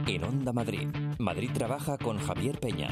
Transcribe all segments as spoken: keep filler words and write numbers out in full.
En Onda Madrid, Madrid trabaja con Javier Peña.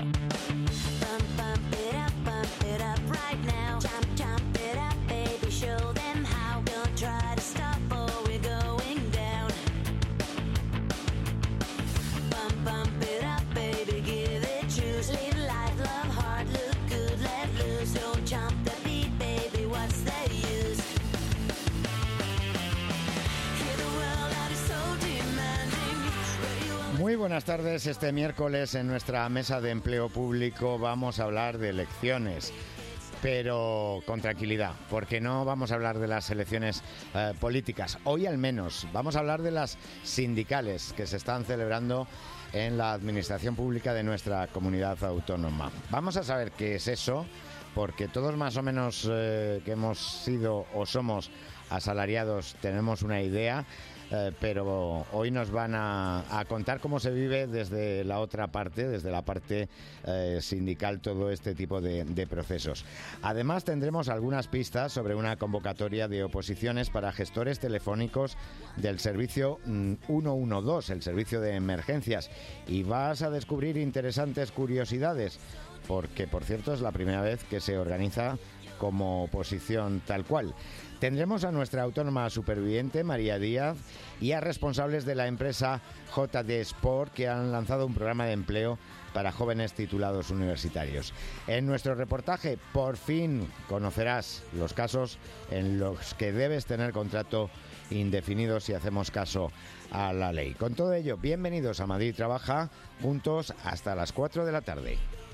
Muy buenas tardes. Este miércoles en nuestra mesa de empleo público vamos a hablar de elecciones, pero con tranquilidad, porque no vamos a hablar de las elecciones eh, políticas. Hoy al menos vamos a hablar de las sindicales que se están celebrando en la administración pública de nuestra comunidad autónoma. Vamos a saber qué es eso, porque todos más o menos eh, que hemos sido o somos asalariados tenemos una idea. Eh, pero hoy nos van a, a contar cómo se vive desde la otra parte, desde la parte eh, sindical, todo este tipo de, de procesos. Además, tendremos algunas pistas sobre una convocatoria de oposiciones para gestores telefónicos del servicio mm, ciento doce, el servicio de emergencias. Y vas a descubrir interesantes curiosidades, porque, por cierto, es la primera vez que se organiza como oposición tal cual. Tendremos a nuestra autónoma superviviente, María Díaz, y a responsables de la empresa J D Sport, que han lanzado un programa de empleo para jóvenes titulados universitarios. En nuestro reportaje, por fin conocerás los casos en los que debes tener contrato indefinido si hacemos caso a la ley. Con todo ello, bienvenidos a Madrid Trabaja, juntos hasta las cuatro de la tarde.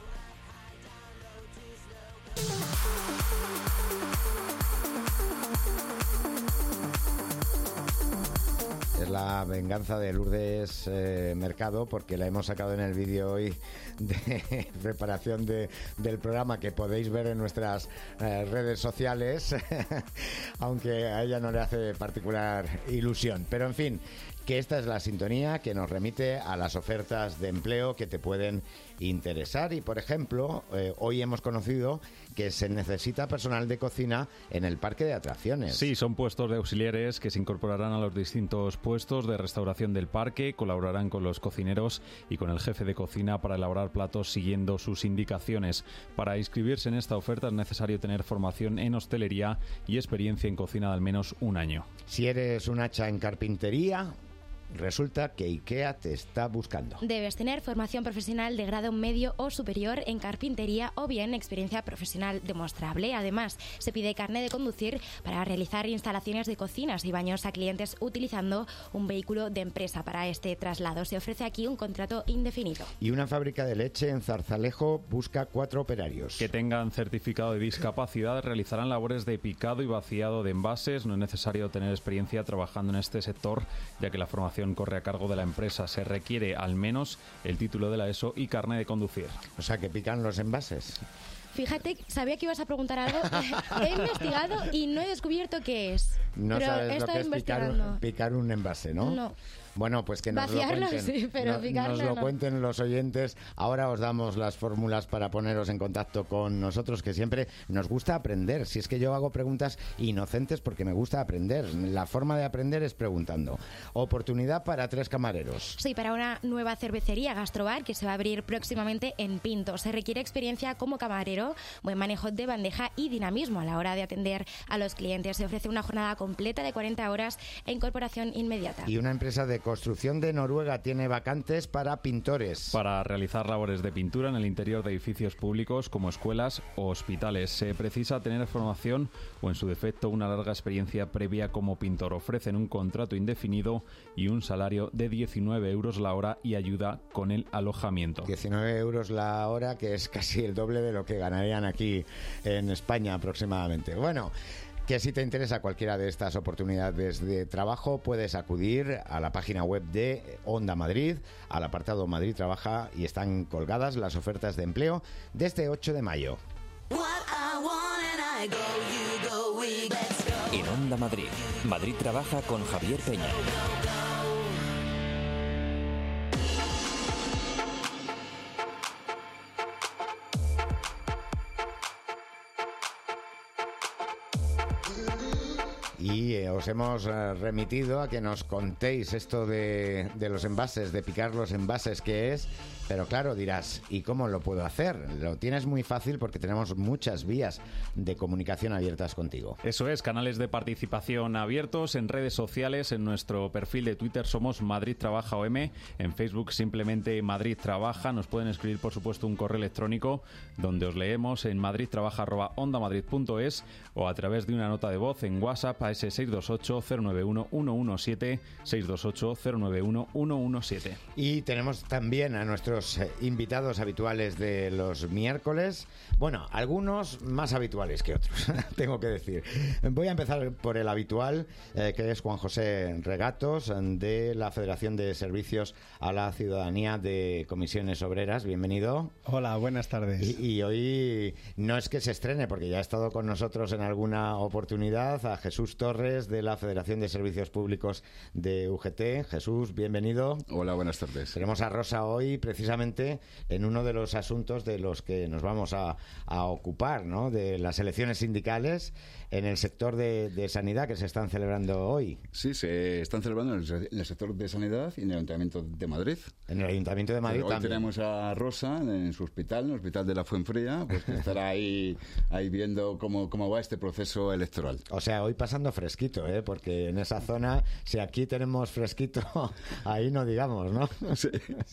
Es la venganza de Lourdes eh, Mercado, porque la hemos sacado en el vídeo hoy de preparación de, del programa, que podéis ver en nuestras eh, redes sociales, aunque a ella no le hace particular ilusión. Pero en fin, que esta es la sintonía que nos remite a las ofertas de empleo que te pueden interesar. Y, por ejemplo, eh, hoy hemos conocido que se necesita personal de cocina en el parque de atracciones. Sí, son puestos de auxiliares que se incorporarán a los distintos puestos de restauración del parque, colaborarán con los cocineros y con el jefe de cocina para elaborar platos siguiendo sus indicaciones. Para inscribirse en esta oferta es necesario tener formación en hostelería y experiencia en cocina de al menos un año. Si eres un hacha en carpintería, resulta que IKEA te está buscando. Debes tener formación profesional de grado medio o superior en carpintería o bien experiencia profesional demostrable. Además, se pide carné de conducir para realizar instalaciones de cocinas y baños a clientes utilizando un vehículo de empresa. Para este traslado se ofrece aquí un contrato indefinido. Y una fábrica de leche en Zarzalejo busca cuatro operarios. Que tengan certificado de discapacidad, realizarán labores de picado y vaciado de envases. No es necesario tener experiencia trabajando en este sector, ya que la formación corre a cargo de la empresa. Se requiere al menos el título de la ESO y carné de conducir. O sea, que pican los envases. Fíjate, sabía que ibas a preguntar algo. He investigado y no he descubierto qué es. No pero sabes lo que es picar, picar un envase, ¿no? No. Bueno, pues que nos Vaciarlo, lo cuenten, sí, pero no, picarlo nos lo no. cuenten los oyentes. Ahora os damos las fórmulas para poneros en contacto con nosotros, que siempre nos gusta aprender. Si es que yo hago preguntas inocentes porque me gusta aprender. La forma de aprender es preguntando. Oportunidad para tres camareros. Sí, para una nueva cervecería Gastrobar que se va a abrir próximamente en Pinto. Se requiere experiencia como camarero, buen manejo de bandeja y dinamismo a la hora de atender a los clientes. Se ofrece una jornada completa de cuarenta horas e incorporación inmediata. Y una empresa de construcción de Noruega tiene vacantes para pintores. Para realizar labores de pintura en el interior de edificios públicos como escuelas o hospitales. Se precisa tener formación o, en su defecto, una larga experiencia previa como pintor. Ofrecen un contrato indefinido y un salario de diecinueve euros la hora y ayuda con el alojamiento. diecinueve euros la hora, que es casi el doble de lo que ganarían aquí en España aproximadamente. Bueno, que si te interesa cualquiera de estas oportunidades de trabajo, puedes acudir a la página web de Onda Madrid, al apartado Madrid Trabaja, y están colgadas las ofertas de empleo de este ocho de mayo. En Onda Madrid, Madrid Trabaja con Javier Peña. y eh, os hemos eh, remitido a que nos contéis esto de, de los envases, de picar los envases, qué es. Pero claro, dirás, ¿y cómo lo puedo hacer? Lo tienes muy fácil porque tenemos muchas vías de comunicación abiertas contigo. Eso es, canales de participación abiertos en redes sociales. En nuestro perfil de Twitter somos Madrid Trabaja O M, en Facebook simplemente Madrid Trabaja. Nos pueden escribir, por supuesto, un correo electrónico donde os leemos en madridtrabaja arroba ondamadrid punto es o a través de una nota de voz en WhatsApp a ese seis dos ocho cero nueve uno uno uno siete, seis dos ocho cero nueve uno uno uno siete. Y tenemos también a nuestros invitados habituales de los miércoles. Bueno, algunos más habituales que otros, tengo que decir. Voy a empezar por el habitual, eh, que es Juan José Regatos, de la Federación de Servicios a la Ciudadanía de Comisiones Obreras. Bienvenido. Hola, buenas tardes. Y, y hoy no es que se estrene, porque ya ha estado con nosotros en alguna oportunidad, a Jesús Torres, de la Federación de Servicios Públicos de U G T. Jesús, bienvenido. Hola, buenas tardes. Tenemos a Rosa hoy, precisamente en uno de los asuntos de los que nos vamos a, a ocupar, ¿no? De las elecciones sindicales en el sector de, de sanidad que se están celebrando hoy. Sí, se están celebrando en el, en el sector de sanidad y en el Ayuntamiento de Madrid. En el Ayuntamiento de Madrid Pero hoy también. tenemos a Rosa en su hospital, en el Hospital de la Fuenfría, pues que estará ahí, ahí viendo cómo, cómo va este proceso electoral. O sea, hoy pasando fresquito, ¿eh? Porque en esa zona, si aquí tenemos fresquito, ahí no digamos, ¿no? Sí.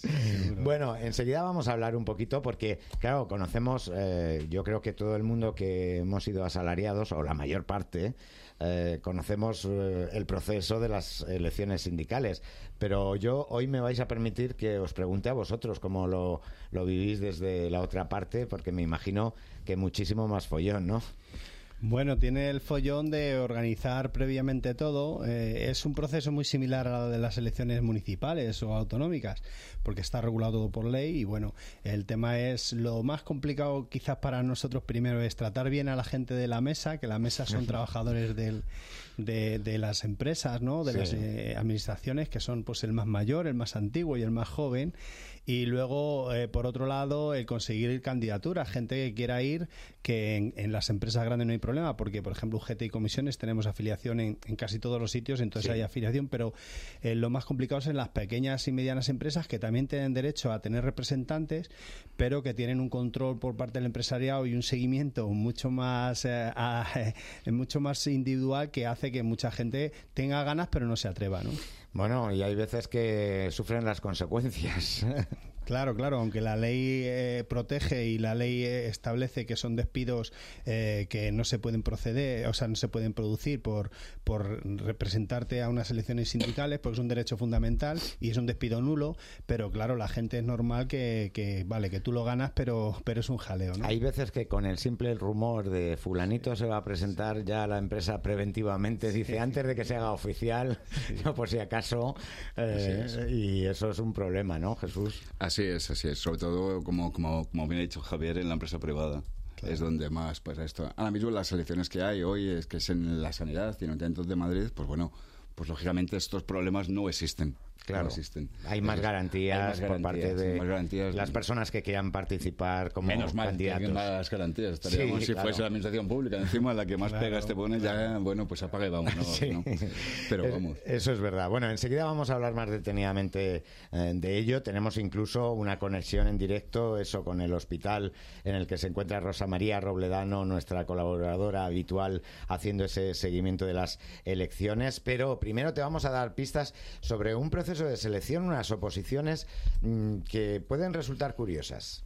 Bueno, enseguida vamos a hablar un poquito porque, claro, conocemos, eh, yo creo que todo el mundo que hemos sido asalariados, o la mayor parte, eh, conocemos eh, el proceso de las elecciones sindicales. Pero yo hoy me vais a permitir que os pregunte a vosotros cómo lo, lo vivís desde la otra parte, porque me imagino que muchísimo más follón, ¿no? Bueno, tiene el follón de organizar previamente todo. Eh, es un proceso muy similar a lo de las elecciones municipales o autonómicas, porque está regulado todo por ley y bueno, el tema es lo más complicado quizás para nosotros primero es tratar bien a la gente de la mesa, que la mesa son trabajadores del, de, de las empresas, ¿no? De sí. las eh, administraciones, que son pues el más mayor, el más antiguo y el más joven. Y luego, eh, por otro lado, el conseguir candidaturas, gente que quiera ir, que en, en las empresas grandes no hay problema, porque, por ejemplo, U G T y comisiones tenemos afiliación en, en casi todos los sitios, entonces sí. hay afiliación, pero eh, lo más complicado es en las pequeñas y medianas empresas, que también tienen derecho a tener representantes, pero que tienen un control por parte del empresariado y un seguimiento mucho más, eh, a, eh, mucho más individual, que hace que mucha gente tenga ganas, pero no se atreva, ¿no? Bueno, y hay veces que sufren las consecuencias. Claro, claro, aunque la ley eh, protege y la ley eh, establece que son despidos eh, que no se pueden proceder, o sea, no se pueden producir por, por representarte a unas elecciones sindicales, porque es un derecho fundamental y es un despido nulo, pero claro, la gente es normal que, que vale, que tú lo ganas, pero, pero es un jaleo, ¿no? Hay veces que con el simple rumor de fulanito se va a presentar, ya la empresa preventivamente dice, sí. antes de que se haga oficial, sí. no por si acaso, eh, es. y eso es un problema, ¿no, Jesús? Así es, así es. Sobre todo, como, como, como bien ha dicho Javier, en la empresa privada. Claro. Es donde más pasa esto. Ahora mismo las elecciones que hay hoy, es que es en la sanidad y en el Ayuntamiento de Madrid, pues bueno, pues lógicamente estos problemas no existen. Claro, no existen. Hay más garantías, hay más por garantías, parte de más garantías. las personas que quieran participar como Menos mal, candidatos. Menos más garantías. Estaríamos, sí, si claro. fuese la administración pública, encima la que más claro, pegas te pone, claro. ya, bueno, pues apaga y vamos. ¿no? Sí. ¿no? Pero vamos. Eso es verdad. Bueno, enseguida vamos a hablar más detenidamente eh, de ello. Tenemos incluso una conexión en directo, eso, con el hospital en el que se encuentra Rosa María Robledano, nuestra colaboradora habitual, haciendo ese seguimiento de las elecciones. Pero primero te vamos a dar pistas sobre un proceso de selección, unas oposiciones mmm, que pueden resultar curiosas.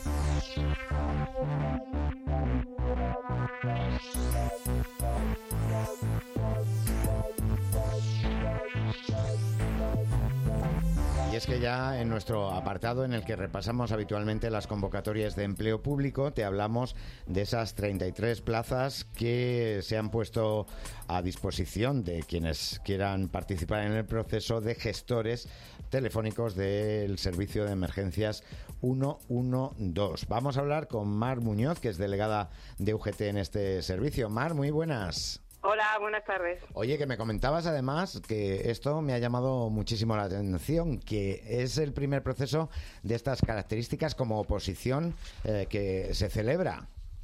Y es que ya en nuestro apartado en el que repasamos habitualmente las convocatorias de empleo público, te hablamos de esas treinta y tres plazas que se han puesto a disposición de quienes quieran participar en el proceso de gestores telefónicos del servicio de emergencias ciento doce. Vamos a hablar con Mar Muñoz, que es delegada de U G T en este servicio. Mar, muy buenas. Hola, buenas tardes. Oye, que me comentabas además que esto me ha llamado muchísimo la atención, que es el primer proceso de estas características como oposición eh, que se celebra.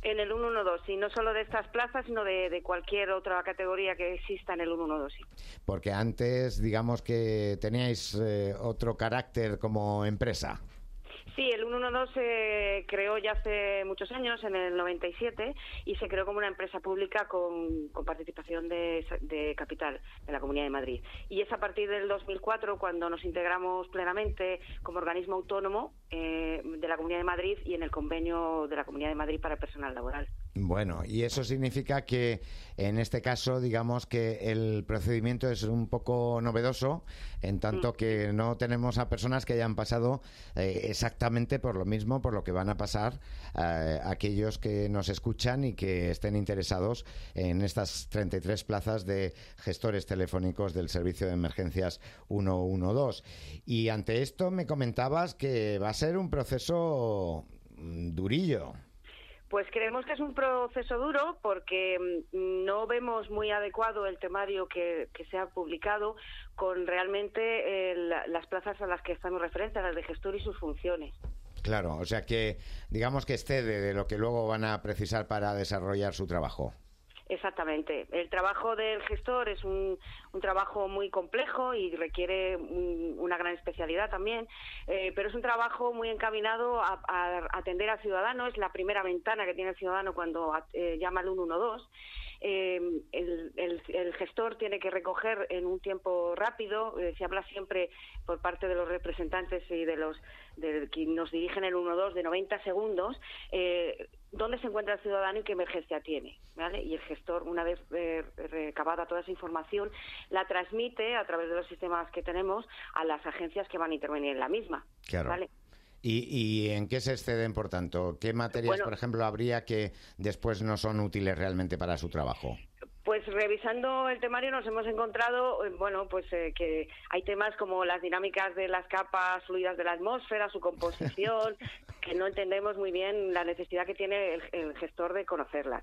En el ciento doce, y no solo de estas plazas, sino de, de cualquier otra categoría que exista en el ciento doce. Porque antes, digamos que teníais eh, otro carácter como empresa. Sí, el ciento doce se creó ya hace muchos años, en el noventa y siete, y se creó como una empresa pública con, con participación de, de capital de la Comunidad de Madrid. Y es a partir del dos mil cuatro cuando nos integramos plenamente como organismo autónomo eh, de la Comunidad de Madrid y en el convenio de la Comunidad de Madrid para el personal laboral. Bueno, y eso significa que en este caso, digamos que el procedimiento es un poco novedoso, en tanto que no tenemos a personas que hayan pasado eh, exactamente por lo mismo, por lo que van a pasar eh, aquellos que nos escuchan y que estén interesados en estas treinta y tres plazas de gestores telefónicos del Servicio de Emergencias ciento doce. Y ante esto me comentabas que va a ser un proceso durillo. Pues creemos que es un proceso duro porque no vemos muy adecuado el temario que, que se ha publicado con realmente eh, la, las plazas a las que estamos referentes, las de gestor y sus funciones. Claro, o sea que digamos que excede de lo que luego van a precisar para desarrollar su trabajo. Exactamente. El trabajo del gestor es un, un trabajo muy complejo y requiere un, una gran especialidad también, eh, pero es un trabajo muy encaminado a, a atender al ciudadano. Es la primera ventana que tiene el ciudadano cuando eh, llama al ciento doce. Eh, el, el, el gestor tiene que recoger en un tiempo rápido, eh, se habla siempre por parte de los representantes y de los de quienes nos dirigen el ciento doce de noventa segundos, eh, dónde se encuentra el ciudadano y qué emergencia tiene, ¿vale? Y el gestor, una vez eh, recabada toda esa información, la transmite a través de los sistemas que tenemos a las agencias que van a intervenir en la misma, claro. ¿vale? ¿Y, ¿Y en qué se exceden, por tanto? ¿Qué materias, bueno, por ejemplo, habría que después no son útiles realmente para su trabajo? Pues revisando el temario nos hemos encontrado, bueno, pues eh, que hay temas como las dinámicas de las capas fluidas de la atmósfera, su composición, que no entendemos muy bien la necesidad que tiene el, el gestor de conocerlas.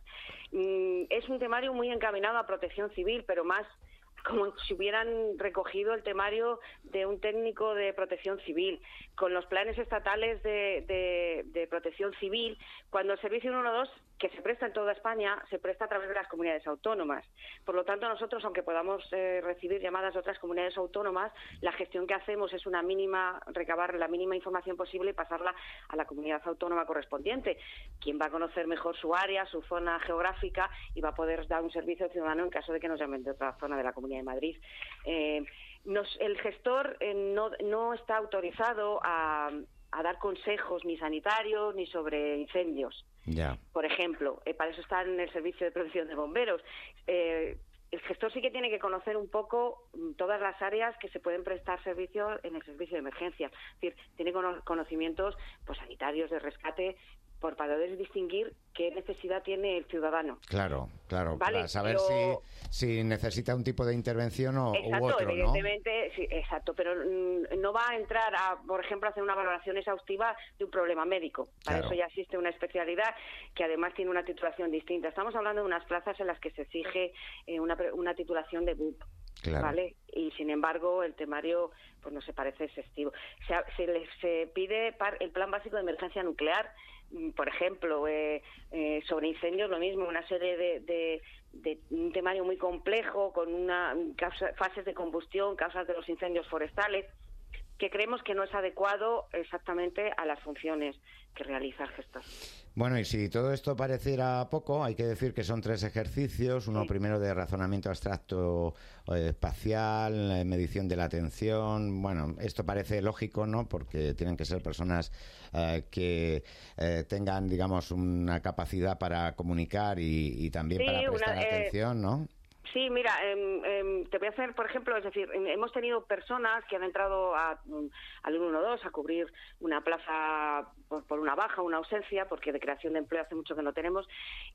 Mm, es un temario muy encaminado a protección civil, pero más como si hubieran recogido el temario de un técnico de protección civil, con los planes estatales de, de, de protección civil, cuando el servicio ciento doce, que se presta en toda España, se presta a través de las comunidades autónomas. Por lo tanto, nosotros, aunque podamos eh, recibir llamadas de otras comunidades autónomas, la gestión que hacemos es una mínima, recabar la mínima información posible y pasarla a la comunidad autónoma correspondiente, quien va a conocer mejor su área, su zona geográfica y va a poder dar un servicio ciudadano en caso de que nos llamen de otra zona de la Comunidad de Madrid. Eh, nos, el gestor eh, no, no está autorizado a, a dar consejos ni sanitarios ni sobre incendios. Ya. Por ejemplo, eh, para eso está en el servicio de protección de bomberos. Eh, el gestor sí que tiene que conocer un poco todas las áreas que se pueden prestar servicio en el servicio de emergencias. Es decir, tiene conocimientos pues, sanitarios, de rescate, por poder distinguir qué necesidad tiene el ciudadano. Claro, claro, ¿vale? Para saber pero... si, si necesita un tipo de intervención o exacto, u otro, ¿no? Evidentemente, sí, exacto, pero mm, no va a entrar a, por ejemplo, a hacer una valoración exhaustiva de un problema médico. Para claro. eso ya existe una especialidad que además tiene una titulación distinta. Estamos hablando de unas plazas en las que se exige eh, una, una titulación de B U P. Claro. ¿Vale? Y sin embargo el temario pues no se parece excesivo. Se, se les se pide par, el plan básico de emergencia nuclear, por ejemplo, eh, eh, sobre incendios lo mismo, una serie de, de, de un temario muy complejo con una causa, fases de combustión, causas de los incendios forestales, que creemos que no es adecuado exactamente a las funciones que realiza el gestor. Bueno, y si todo esto pareciera poco, hay que decir que son tres ejercicios. Uno sí. primero de razonamiento abstracto eh, espacial, eh, medición de la atención. Bueno, esto parece lógico, ¿no? Porque tienen que ser personas eh, que eh, tengan, digamos, una capacidad para comunicar y, y también sí, para prestar una, atención, ¿no? Sí, mira, eh, eh, te voy a hacer, por ejemplo, es decir, hemos tenido personas que han entrado a, al ciento doce a cubrir una plaza por, por una baja, una ausencia, porque de creación de empleo hace mucho que no tenemos,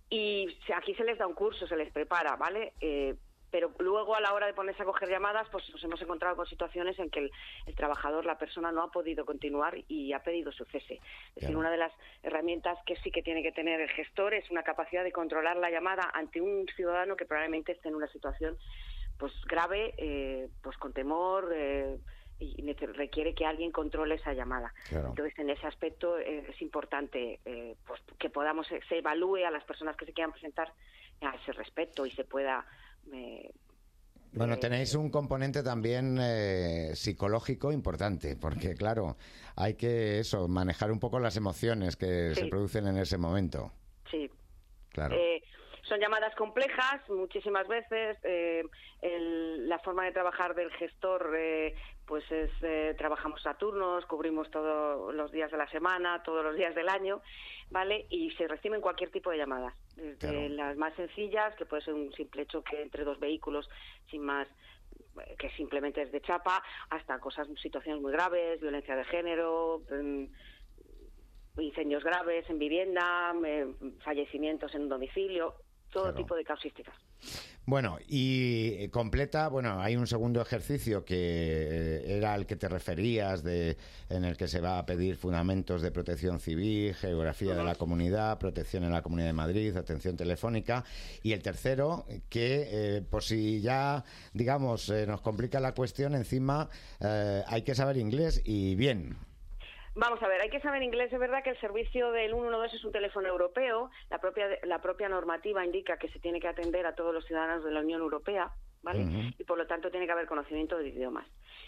y aquí se les da un curso, se les prepara, ¿vale? Eh, pero luego a la hora de ponerse a coger llamadas, pues nos hemos encontrado con situaciones en que el, el trabajador, la persona, no ha podido continuar y ha pedido su cese. Es claro. decir, una de las herramientas que sí que tiene que tener el gestor es una capacidad de controlar la llamada ante un ciudadano que probablemente esté en una situación pues grave, eh, pues con temor eh, y requiere que alguien controle esa llamada. Claro. Entonces, en ese aspecto eh, es importante eh, pues, que podamos, se evalúe a las personas que se quieran presentar a ese respecto y se pueda... Eh, Bueno, eh, tenéis un componente también eh, psicológico importante, porque claro, hay que eso, manejar un poco las emociones que sí. se producen en ese momento. Sí. Claro. Eh, son llamadas complejas muchísimas veces. Eh, el, la forma de trabajar del gestor, eh, pues es eh, trabajamos a turnos, cubrimos todos los días de la semana, todos los días del año, ¿vale? Y se reciben cualquier tipo de llamadas, desde Claro. las más sencillas, que puede ser un simple choque entre dos vehículos sin más, que simplemente es de chapa, hasta cosas, situaciones muy graves, violencia de género, eh, incendios graves en vivienda, eh, fallecimientos en un domicilio, todo Claro. tipo de causísticas. Bueno, y completa, bueno, hay un segundo ejercicio que eh, era al que te referías, de, en el que se va a pedir fundamentos de protección civil, geografía de la comunidad, protección en la Comunidad de Madrid, atención telefónica, y el tercero, que eh, por si ya, digamos, eh, nos complica la cuestión, encima eh, hay que saber inglés y bien. Vamos a ver, hay que saber inglés. Es verdad que el servicio del ciento doce es un teléfono europeo. La propia la propia normativa indica que se tiene que atender a todos los ciudadanos de la Unión Europea, ¿vale? Uh-huh. Y por lo tanto tiene que haber conocimiento de idiomas.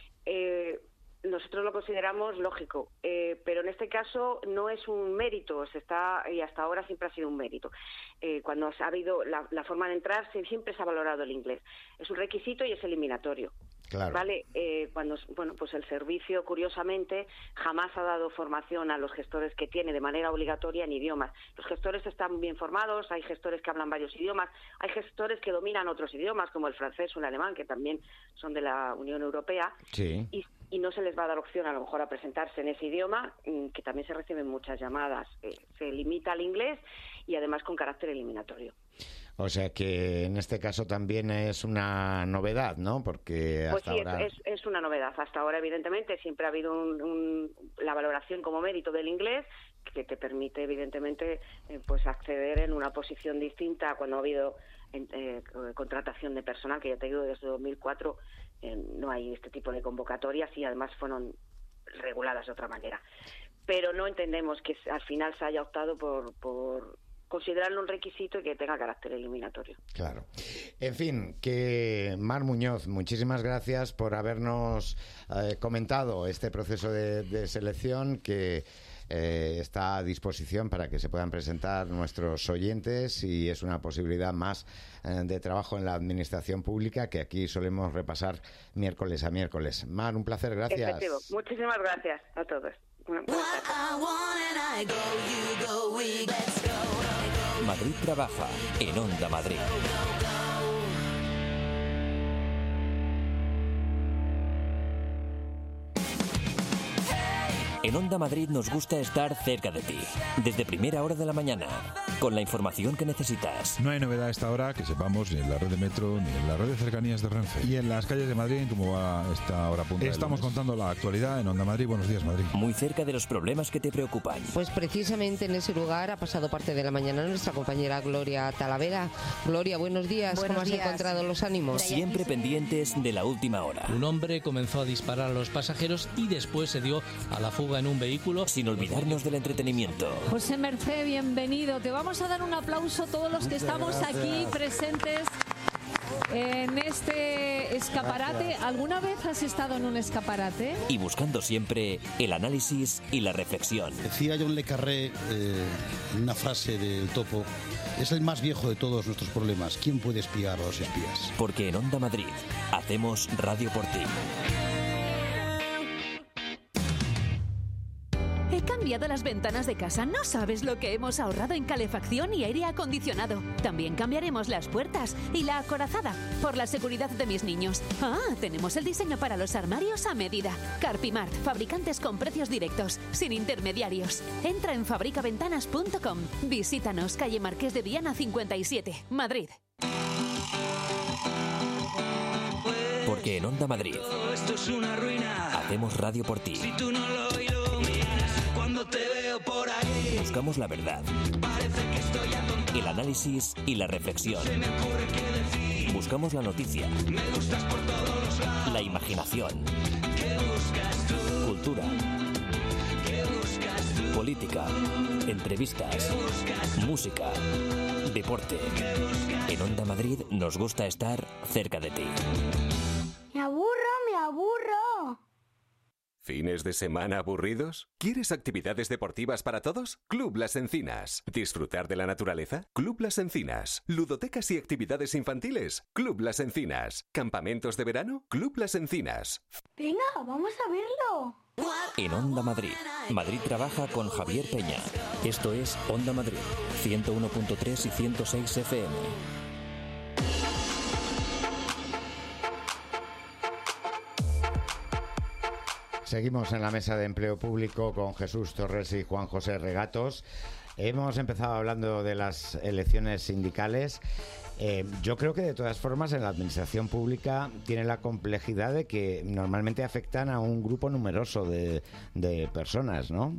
Eh, nosotros lo consideramos lógico, eh, pero en este caso no es un mérito, se está y hasta ahora siempre ha sido un mérito. Eh, cuando ha habido la, la forma de entrar, siempre se ha valorado el inglés. Es un requisito y es eliminatorio. Claro. Vale, eh, cuando bueno, pues el servicio, curiosamente, jamás ha dado formación a los gestores que tiene de manera obligatoria en idiomas. Los gestores están bien formados, hay gestores que hablan varios idiomas, hay gestores que dominan otros idiomas, como el francés o el alemán, que también son de la Unión Europea, sí. y, y no se les va a dar opción a lo mejor a presentarse en ese idioma, que también se reciben muchas llamadas. Eh, se limita al inglés y además con carácter eliminatorio. O sea que en este caso también es una novedad, ¿no? Porque hasta pues sí, ahora... es, es una novedad. Hasta ahora, evidentemente, siempre ha habido un, un, la valoración como mérito del inglés, que te permite, evidentemente, eh, pues acceder en una posición distinta cuando ha habido eh, contratación de personal, que ya te digo, desde dos mil cuatro eh, no hay este tipo de convocatorias y además fueron reguladas de otra manera. Pero no entendemos que al final se haya optado por... por considerarlo un requisito y que tenga carácter eliminatorio. Claro. En fin, que Mar Muñoz, muchísimas gracias por habernos eh, comentado este proceso de, de selección que eh, está a disposición para que se puedan presentar nuestros oyentes y es una posibilidad más eh, de trabajo en la administración pública que aquí solemos repasar miércoles a miércoles. Mar, un placer, gracias. Efectivo. Muchísimas gracias a todos. Madrid trabaja en Onda Madrid. En Onda Madrid nos gusta estar cerca de ti, desde primera hora de la mañana, con la información que necesitas. No hay novedad a esta hora que sepamos ni en la red de metro ni en la red de cercanías de Renfe. Y en las calles de Madrid, ¿cómo va esta hora punta? Estamos contando la actualidad en Onda Madrid. Buenos días, Madrid. Muy cerca de los problemas que te preocupan. Pues precisamente en ese lugar ha pasado parte de la mañana nuestra compañera Gloria Talavera. Gloria, buenos días. Buenos ¿Cómo días. has encontrado los ánimos? Siempre pendientes de la última hora. Un hombre comenzó a disparar a los pasajeros y después se dio a la fuga en un vehículo. Sin olvidarnos del entretenimiento. José Mercé, bienvenido. Te vamos a dar un aplauso todos los que estamos aquí presentes en este escaparate. Gracias. ¿Alguna vez has estado en un escaparate? Y buscando siempre el análisis y la reflexión. Decía John Le Carré eh, una frase del Topo: es el más viejo de todos nuestros problemas. ¿Quién puede espiar a los espías? Porque en Onda Madrid hacemos radio por ti. He cambiado las ventanas de casa. No sabes lo que hemos ahorrado en calefacción y aire acondicionado. También cambiaremos las puertas y la acorazada por la seguridad de mis niños. Ah, tenemos el diseño para los armarios a medida. Carpimart, fabricantes con precios directos, sin intermediarios. Entra en fabricaventanas punto com. Visítanos, calle Marqués de Viana cincuenta y siete, Madrid. Porque en Onda Madrid esto es una ruina. Hacemos radio por ti. Si tú no lo iluminas, cuando te veo por ahí, buscamos la verdad, parece que estoy atontado. el análisis y la reflexión. Se me ocurre qué decir. Buscamos la noticia, Me gustas por todos los lados. la imaginación. ¿Qué buscas política, entrevistas, música, deporte. En Onda Madrid nos gusta estar cerca de ti. Me aburro, me aburro. ¿Fines de semana aburridos? ¿Quieres actividades deportivas para todos? Club Las Encinas. ¿Disfrutar de la naturaleza? Club Las Encinas. ¿Ludotecas y actividades infantiles? Club Las Encinas. ¿Campamentos de verano? Club Las Encinas. Venga, vamos a verlo. En Onda Madrid. Madrid trabaja con Javier Peña. Esto es Onda Madrid, ciento uno punto tres y ciento seis F M. Seguimos en la mesa de empleo público con Jesús Torres y Juan José Regatos. Hemos empezado hablando de las elecciones sindicales. Eh, yo creo que de todas formas en la administración pública tiene la complejidad de que normalmente afectan a un grupo numeroso de, de personas, ¿no?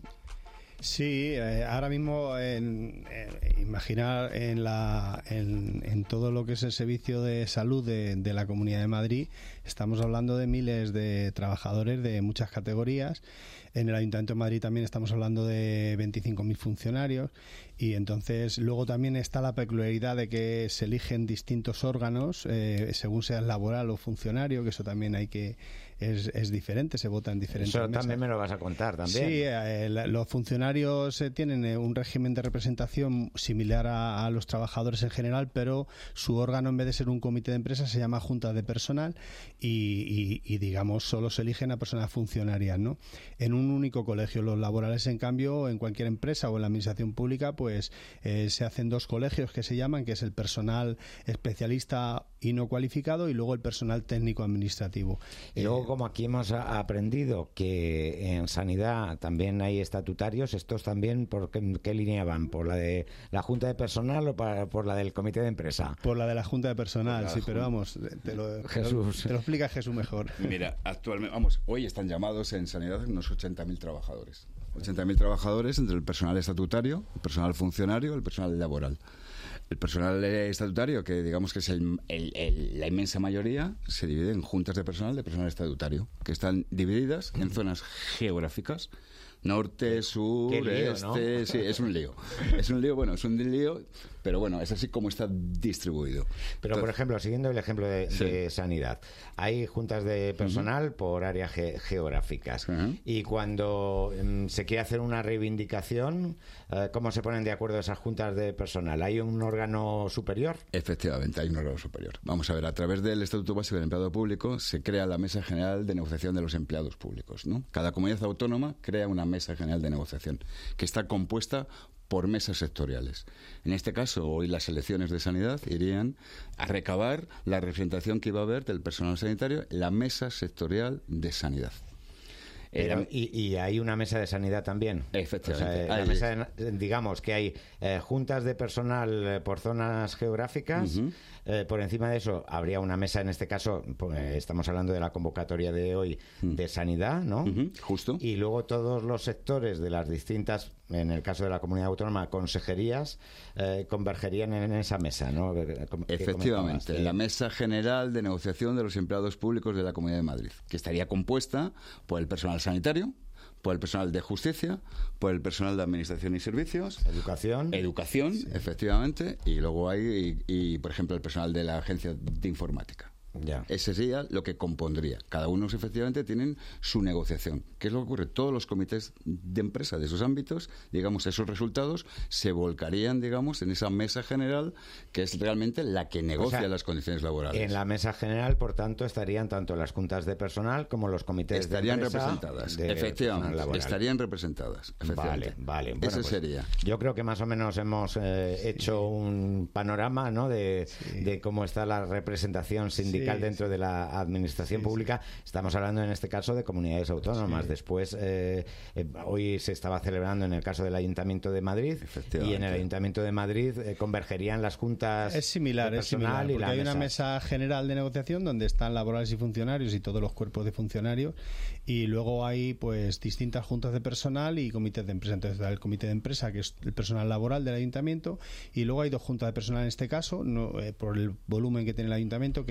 Sí, eh, ahora mismo en, en, imaginar en, la, en, en todo lo que es el servicio de salud de, de la Comunidad de Madrid, estamos hablando de miles de trabajadores de muchas categorías. En el Ayuntamiento de Madrid también estamos hablando de veinticinco mil funcionarios y entonces luego también está la peculiaridad de que se eligen distintos órganos eh, según sea laboral o funcionario, que eso también hay que es, es diferente, se vota en diferentes Eso mesas. también me lo vas a contar también. Sí, eh, los funcionarios eh, tienen eh, un régimen de representación similar a, a los trabajadores en general, pero su órgano en vez de ser un comité de empresa se llama junta de personal y, y, y digamos solo se eligen a personas funcionarias, ¿no? En un único colegio. Los laborales, en cambio, en cualquier empresa o en la administración pública, pues eh, se hacen dos colegios que se llaman, que es el personal especialista y no cualificado y luego el personal técnico administrativo. Y luego, como aquí hemos a- aprendido que en sanidad también hay estatutarios, ¿estos también por qué, qué línea van? ¿Por la de la Junta de Personal o para, por la del Comité de Empresa? Por la de la Junta de Personal, sí, pero vamos, te lo, Jesús. te lo explica Jesús mejor. Mira, actualmente, vamos, hoy están llamados en sanidad unos ochenta mil trabajadores. ochenta mil trabajadores entre el personal estatutario, el personal funcionario, el personal laboral. El personal estatutario, que digamos que es el, el, el, la inmensa mayoría, se divide en juntas de personal de personal estatutario, que están divididas en zonas geográficas. Norte, sur, Qué lío, este, ¿no? sí, es un lío. Es un lío, bueno, es un lío, pero bueno, es así como está distribuido. Pero, Entonces, por ejemplo, siguiendo el ejemplo de, Sí. de sanidad, hay juntas de personal uh-huh. por áreas ge- geográficas. Uh-huh. Y cuando um, se quiere hacer una reivindicación, uh, ¿cómo se ponen de acuerdo esas juntas de personal? ¿Hay un órgano superior? Efectivamente, hay un órgano superior. Vamos a ver, a través del Estatuto Básico del Empleado Público se crea la Mesa General de Negociación de los Empleados Públicos, ¿no? Cada comunidad autónoma crea una Mesa General de Negociación que está compuesta por mesas sectoriales. En este caso, hoy las elecciones de sanidad irían a recabar la representación que iba a haber del personal sanitario en la Mesa Sectorial de Sanidad. Pero, y, y hay una mesa de sanidad también. Efectivamente. O sea, la mesa de, digamos que hay eh, juntas de personal eh, por zonas geográficas. Uh-huh. Eh, por encima de eso habría una mesa, en este caso, pues, estamos hablando de la convocatoria de hoy, uh-huh. de sanidad, ¿no? Uh-huh. Justo. Y luego todos los sectores de las distintas, en el caso de la comunidad autónoma, consejerías, eh, convergerían en esa mesa, ¿no? Efectivamente, la Mesa General de Negociación de los Empleados Públicos de la Comunidad de Madrid, que estaría compuesta por el personal sanitario, por el personal de justicia, por el personal de administración y servicios, educación, educación, sí. efectivamente, y luego hay, y, y por ejemplo, el personal de la agencia de informática. Ya. Ese sería lo que compondría. Cada uno efectivamente tienen su negociación. ¿Qué es lo que ocurre? Todos los comités de empresa de esos ámbitos, digamos, esos resultados se volcarían, digamos, en esa mesa general que es realmente la que negocia, o sea, las condiciones laborales. En la mesa general, por tanto, estarían tanto las juntas de personal como los comités estarían de empresa. representadas. De efectivamente, estarían representadas. Vale, vale. Bueno, Ese pues, sería. Yo creo que más o menos hemos eh, sí. hecho un panorama, ¿no? de, sí. de cómo está la representación sindical. Sí. Dentro de la administración sí, pública. Sí. Estamos hablando en este caso de comunidades autónomas. Sí. Después, eh, eh, hoy se estaba celebrando en el caso del Ayuntamiento de Madrid y en el Ayuntamiento de Madrid eh, convergerían las juntas. Es similar, de es similar, y porque la hay mesa. una mesa general de negociación donde están laborales y funcionarios y todos los cuerpos de funcionarios, y luego hay pues distintas juntas de personal y comités de empresa. Entonces está el comité de empresa, que es el personal laboral del Ayuntamiento, y luego hay dos juntas de personal en este caso, no, eh, por el volumen que tiene el Ayuntamiento, que es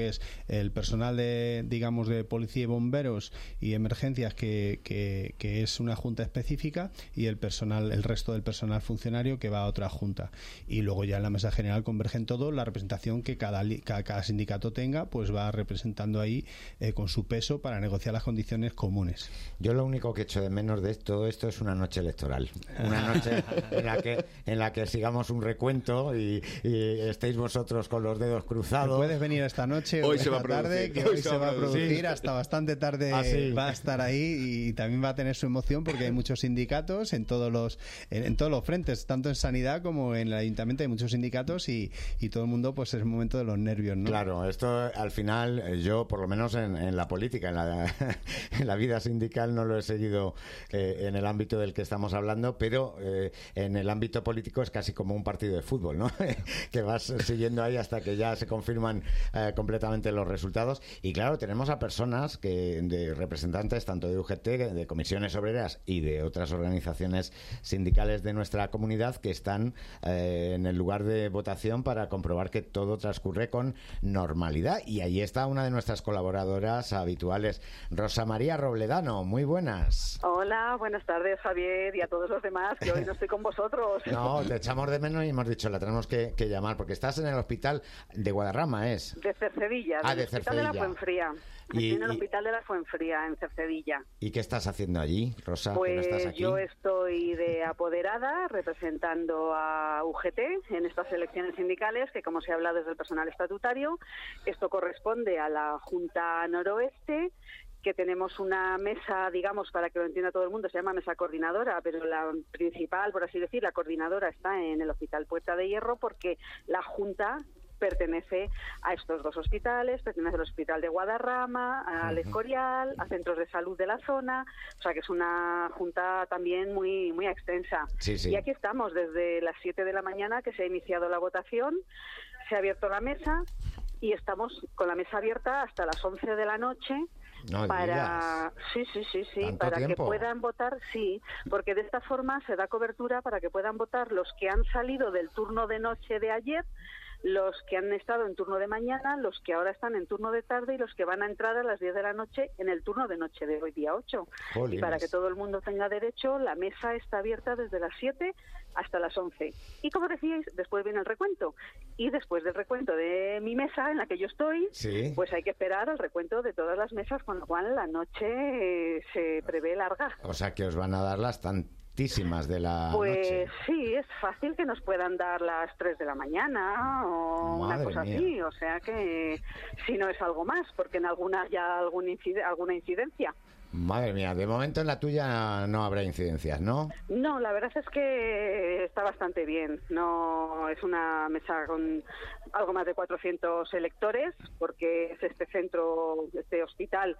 el personal de, digamos, de policía y bomberos y emergencias, que, que, que es una junta específica, y el personal, el resto del personal funcionario que va a otra junta. Y luego ya en la mesa general convergen todo, la representación que cada, cada, cada sindicato tenga, pues va representando ahí eh, con su peso para negociar las condiciones comunes. Yo lo único que echo de menos de todo esto es una noche electoral, una noche en la que en la que sigamos un recuento y, y estéis vosotros con los dedos cruzados. Puedes venir esta noche hoy o se va a tarde, que hoy, hoy se va a producir, sí. hasta bastante tarde ah, sí. va a estar ahí, y también va a tener su emoción porque hay muchos sindicatos en todos los en, en todos los frentes, tanto en sanidad como en el ayuntamiento hay muchos sindicatos, y, y todo el mundo, pues es el momento de los nervios, ¿no? Claro, esto al final yo, por lo menos en, en la política, en la, en la vida sindical no lo he seguido eh, en el ámbito del que estamos hablando, pero eh, en el ámbito político es casi como un partido de fútbol, ¿no? Que vas siguiendo ahí hasta que ya se confirman eh, completamente los resultados. Y claro, tenemos a personas que de representantes tanto de U G T, de comisiones obreras y de otras organizaciones sindicales de nuestra comunidad, que están eh, en el lugar de votación para comprobar que todo transcurre con normalidad. Y ahí está una de nuestras colaboradoras habituales, Rosa María Robledano. Muy buenas. Hola, buenas tardes, Javier, y a todos los demás, que hoy no estoy con vosotros. No, te echamos de menos y hemos dicho, la tenemos que, que llamar, porque estás en el hospital de Guadarrama, ¿es? De Cercedilla, ah, del de hospital Cercedilla. de la Fuenfría. Estoy Y, en el y, hospital de la Fuenfría, en Cercedilla. ¿Y qué estás haciendo allí, Rosa? Pues que no estás aquí. Yo estoy de apoderada representando a U G T en estas elecciones sindicales, que como se habla desde el personal estatutario, esto corresponde a la Junta Noroeste, que tenemos una mesa, digamos, para que lo entienda todo el mundo, se llama mesa coordinadora, pero la principal, por así decir, la coordinadora está en el Hospital Puerta de Hierro, porque la Junta pertenece a estos dos hospitales, pertenece al Hospital de Guadarrama, al Escorial, a centros de salud de la zona, o sea que es una junta también muy muy extensa. Sí, sí. Y aquí estamos desde las siete de la mañana, que se ha iniciado la votación, se ha abierto la mesa y estamos con la mesa abierta hasta las once de la noche. No para digas. sí sí sí sí ¿Tanto para tiempo? que puedan votar, sí, porque de esta forma se da cobertura para que puedan votar los que han salido del turno de noche de ayer, los que han estado en turno de mañana, los que ahora están en turno de tarde y los que van a entrar a las diez de la noche en el turno de noche de hoy, día ocho. Jolines. Y para que todo el mundo tenga derecho, la mesa está abierta desde las siete hasta las once. Y como decíais, después viene el recuento. Y después del recuento de mi mesa, en la que yo estoy, sí. pues hay que esperar al recuento de todas las mesas, con lo cual la noche eh, se prevé larga. O sea que os van a dar las tan de la pues noche. Sí, es fácil que nos puedan dar las tres de la mañana o Madre una cosa mía. así, o sea que si no es algo más, porque en alguna ya algún incide, alguna incidencia. Madre mía, de momento en la tuya no habrá incidencias, ¿no? No, la verdad es que está bastante bien. No es una mesa con algo más de cuatrocientos electores, porque es este centro, este hospital,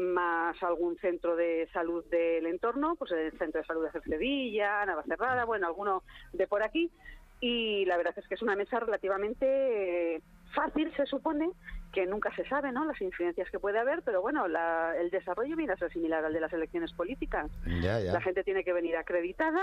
más algún centro de salud del entorno, pues el centro de salud de Cercedilla, Navacerrada, bueno, alguno de por aquí. Y la verdad es que es una mesa relativamente fácil, se supone, que nunca se sabe, ¿no?, las incidencias que puede haber, pero bueno, la, el desarrollo viene a ser similar al de las elecciones políticas. Ya, ya. La gente tiene que venir acreditada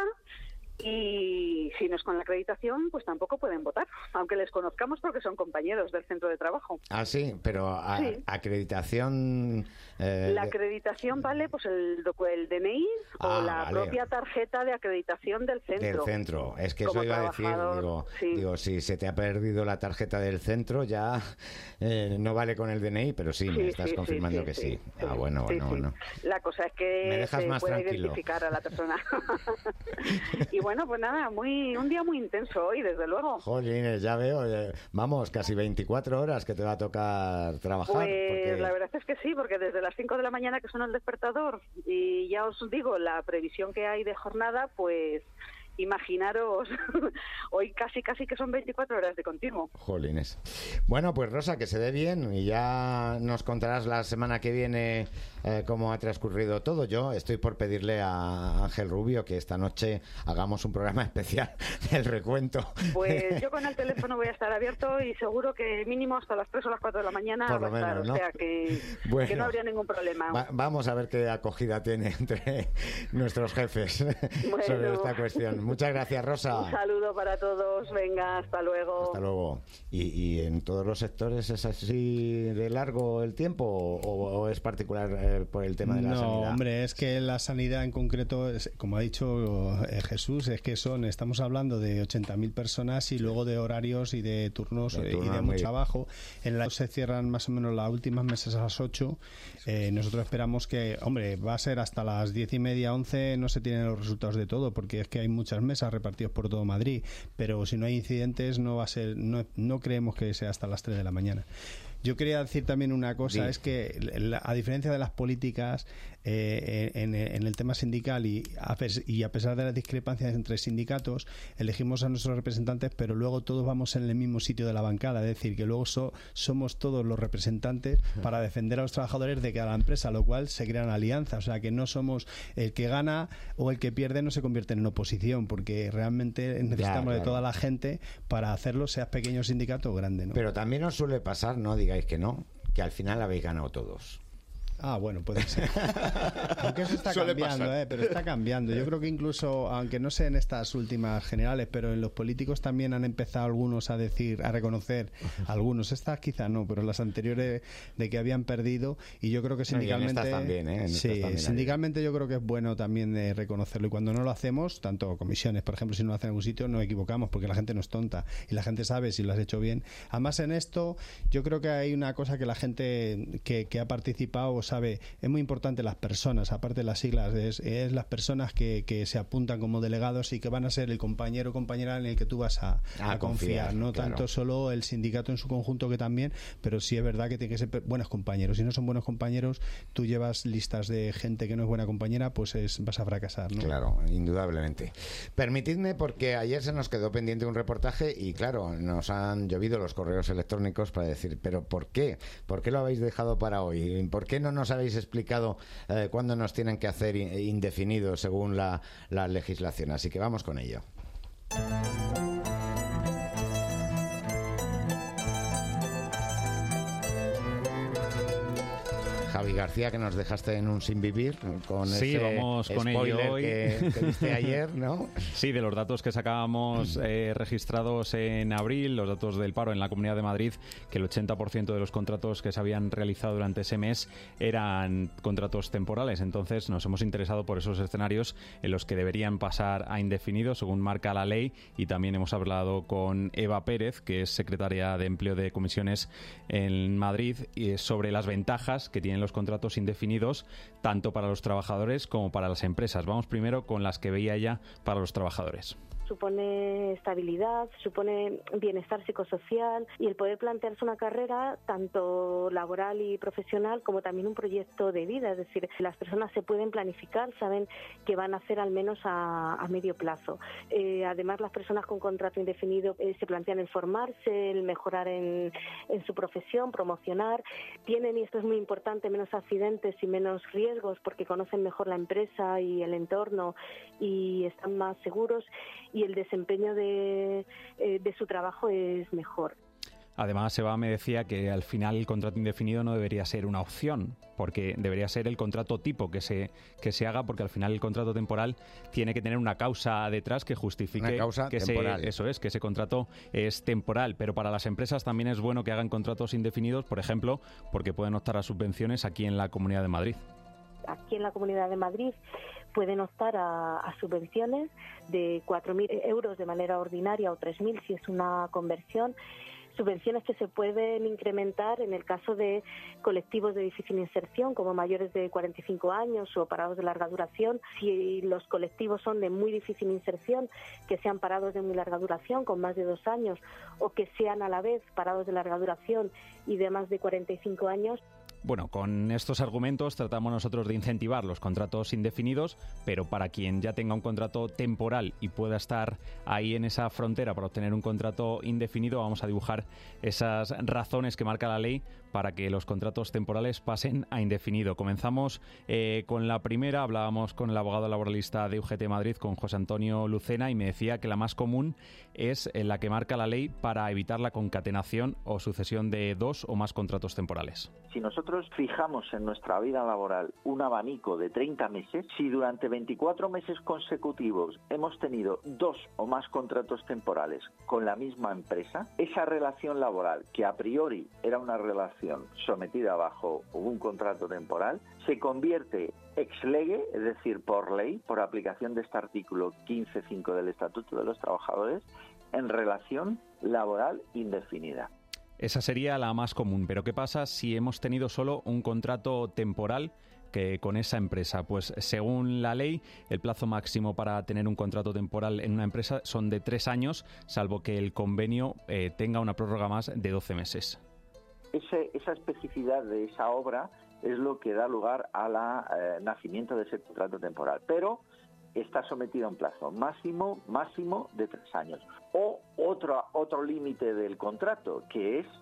y si no es con la acreditación, pues tampoco pueden votar, aunque les conozcamos porque son compañeros del centro de trabajo. Ah, sí, pero a, Sí. acreditación... eh, La de- acreditación vale pues el, docu- el D N I Ah, o la vale. propia tarjeta de acreditación del centro. Del centro. Es que eso Como iba a decir, trabajador, digo, sí. digo, si se te ha perdido la tarjeta del centro, ya eh, no vale con el D N I, pero sí, me Sí, estás sí, confirmando sí, que sí. sí, Ah, bueno, sí, bueno, sí. bueno. La cosa es que Me dejas se más pueda tranquilo. identificar a la persona. Y bueno, pues nada, muy un día muy intenso hoy, desde luego. Jolines, ya veo, eh, vamos, casi veinticuatro horas que te va a tocar trabajar. Pues porque... la verdad es que sí, porque desde las cinco de la mañana que suena el despertador y ya os digo, la previsión que hay de jornada, pues imaginaros, hoy casi casi que son veinticuatro horas de continuo. Jolines. Bueno, pues Rosa, que se dé bien y ya nos contarás la semana que viene eh, cómo ha transcurrido todo. Yo estoy por pedirle a Ángel Rubio que esta noche hagamos un programa especial del recuento. Pues yo con el teléfono voy a estar abierto y seguro que mínimo hasta las tres o las cuatro de la mañana Por lo va a estar, menos, ¿no? o sea que, Bueno. que no habría ningún problema. Va- vamos a ver qué acogida tiene entre nuestros jefes Bueno. sobre esta cuestión. Muchas gracias, Rosa. Un saludo para todos. Venga, hasta luego. Hasta luego. ¿Y, y en todos los sectores es así de largo el tiempo o, o es particular eh, por el tema de la no, sanidad? No, hombre, es que la sanidad en concreto, es, como ha dicho eh, Jesús, es que son, estamos hablando de ochenta mil personas y luego de horarios y de turnos de turno, y de mucho trabajo. En la se cierran más o menos las últimas mesas a las ocho. Eh, nosotros esperamos que, hombre, va a ser hasta las diez y media, once, no se tienen los resultados de todo, porque es que hay muchas mesas repartidas por todo Madrid, pero si no hay incidentes no va a ser, no, no creemos que sea hasta las tres de la mañana. Yo quería decir también una cosa, sí. es que la, a diferencia de las políticas eh, en, en el tema sindical y a, y a pesar de las discrepancias entre sindicatos, elegimos a nuestros representantes, pero luego todos vamos en el mismo sitio de la bancada, es decir, que luego so, somos todos los representantes para defender a los trabajadores de cada empresa, lo cual se crean alianzas, o sea que no somos el que gana o el que pierde, no se convierte en oposición, porque realmente necesitamos ya, claro. de toda la gente para hacerlo, seas pequeño sindicato o grande, ¿no? Pero también os suele pasar, no digáis que no, que al final habéis ganado todos. Ah, bueno, puede ser. Aunque eso está Suele cambiando, eh, pero está cambiando. Yo creo que incluso, aunque no sé en estas últimas generales, pero en los políticos también han empezado algunos a decir, a reconocer, algunos, estas quizá no, pero las anteriores de que habían perdido, y yo creo que sindicalmente... No, y en estas también, ¿eh? En sí, también sindicalmente yo creo que es bueno también de reconocerlo, y cuando no lo hacemos, tanto comisiones, por ejemplo, si no lo hacen en algún sitio, nos equivocamos, porque la gente no es tonta, y la gente sabe si lo has hecho bien. Además, en esto, yo creo que hay una cosa que la gente que, que ha participado sabe, es muy importante las personas, aparte de las siglas, es, es las personas que, que se apuntan como delegados y que van a ser el compañero o compañera en el que tú vas a, a, a confiar, confiar, no claro. tanto solo el sindicato en su conjunto, que también, pero sí es verdad que tiene que ser buenos compañeros. Si no son buenos compañeros, tú llevas listas de gente que no es buena compañera, pues es, vas a fracasar, ¿no? Claro, indudablemente. Permitidme, porque ayer se nos quedó pendiente un reportaje y claro, nos han llovido los correos electrónicos para decir, pero ¿por qué? ¿Por qué lo habéis dejado para hoy? ¿Por qué no nos habéis explicado eh, cuándo nos tienen que hacer indefinidos según la, la legislación? Así que vamos con ello. Javi García, que nos dejaste en un sin vivir con sí, ese vamos con spoiler ello hoy. que te diste ayer, ¿no? Sí, de los datos que sacábamos eh, registrados en abril, los datos del paro en la Comunidad de Madrid, que el ochenta por ciento de los contratos que se habían realizado durante ese mes eran contratos temporales. Entonces nos hemos interesado por esos escenarios en los que deberían pasar a indefinidos, según marca la ley, y también hemos hablado con Eva Pérez, que es secretaria de Empleo de Comisiones en Madrid, y sobre las ventajas que tienen los contratos indefinidos tanto para los trabajadores como para las empresas. Vamos primero con las que veía ella para los trabajadores. Supone estabilidad, supone bienestar psicosocial y el poder plantearse una carrera tanto laboral y profesional como también un proyecto de vida. Es decir, las personas se pueden planificar, saben que van a hacer al menos a, a medio plazo. Eh, además, las personas con contrato indefinido eh, se plantean el formarse, el mejorar en, en su profesión, promocionar. Tienen, y esto es muy importante, menos accidentes y menos riesgos porque conocen mejor la empresa y el entorno y están más seguros, y el desempeño de, eh, de su trabajo es mejor. Además, Eva me decía que al final el contrato indefinido no debería ser una opción, porque debería ser el contrato tipo que se que se haga, porque al final el contrato temporal tiene que tener una causa detrás que justifique una causa que temporal. Se, eso es, que ese contrato es temporal. Pero para las empresas también es bueno que hagan contratos indefinidos, por ejemplo, porque pueden optar a subvenciones aquí en la Comunidad de Madrid. Aquí en la Comunidad de Madrid pueden optar a, a subvenciones de cuatro mil euros de manera ordinaria o tres mil si es una conversión. Subvenciones que se pueden incrementar en el caso de colectivos de difícil inserción, como mayores de cuarenta y cinco años o parados de larga duración. Si los colectivos son de muy difícil inserción, que sean parados de muy larga duración, con más de dos años, o que sean a la vez parados de larga duración y de más de cuarenta y cinco años. Bueno, con estos argumentos tratamos nosotros de incentivar los contratos indefinidos, pero para quien ya tenga un contrato temporal y pueda estar ahí en esa frontera para obtener un contrato indefinido, vamos a dibujar esas razones que marca la ley para que los contratos temporales pasen a indefinido. Comenzamos eh, con la primera. Hablábamos con el abogado laboralista de U G T Madrid, con José Antonio Lucena, y me decía que la más común es la que marca la ley para evitar la concatenación o sucesión de dos o más contratos temporales. Si nosotros fijamos en nuestra vida laboral un abanico de treinta meses, si durante veinticuatro meses consecutivos hemos tenido dos o más contratos temporales con la misma empresa, esa relación laboral, que a priori era una relación sometida bajo un contrato temporal, se convierte ex lege, es decir, por ley, por aplicación de este artículo quince punto cinco del Estatuto de los Trabajadores, en relación laboral indefinida. Esa sería la más común, pero ¿qué pasa si hemos tenido solo un contrato temporal que con esa empresa? Pues según la ley, el plazo máximo para tener un contrato temporal en una empresa son de tres años, salvo que el convenio eh, tenga una prórroga más de doce meses. Ese, esa especificidad de esa obra es lo que da lugar al eh, nacimiento de ese contrato temporal, pero está sometido a un plazo máximo máximo de tres años. O otro, otro límite del contrato, que es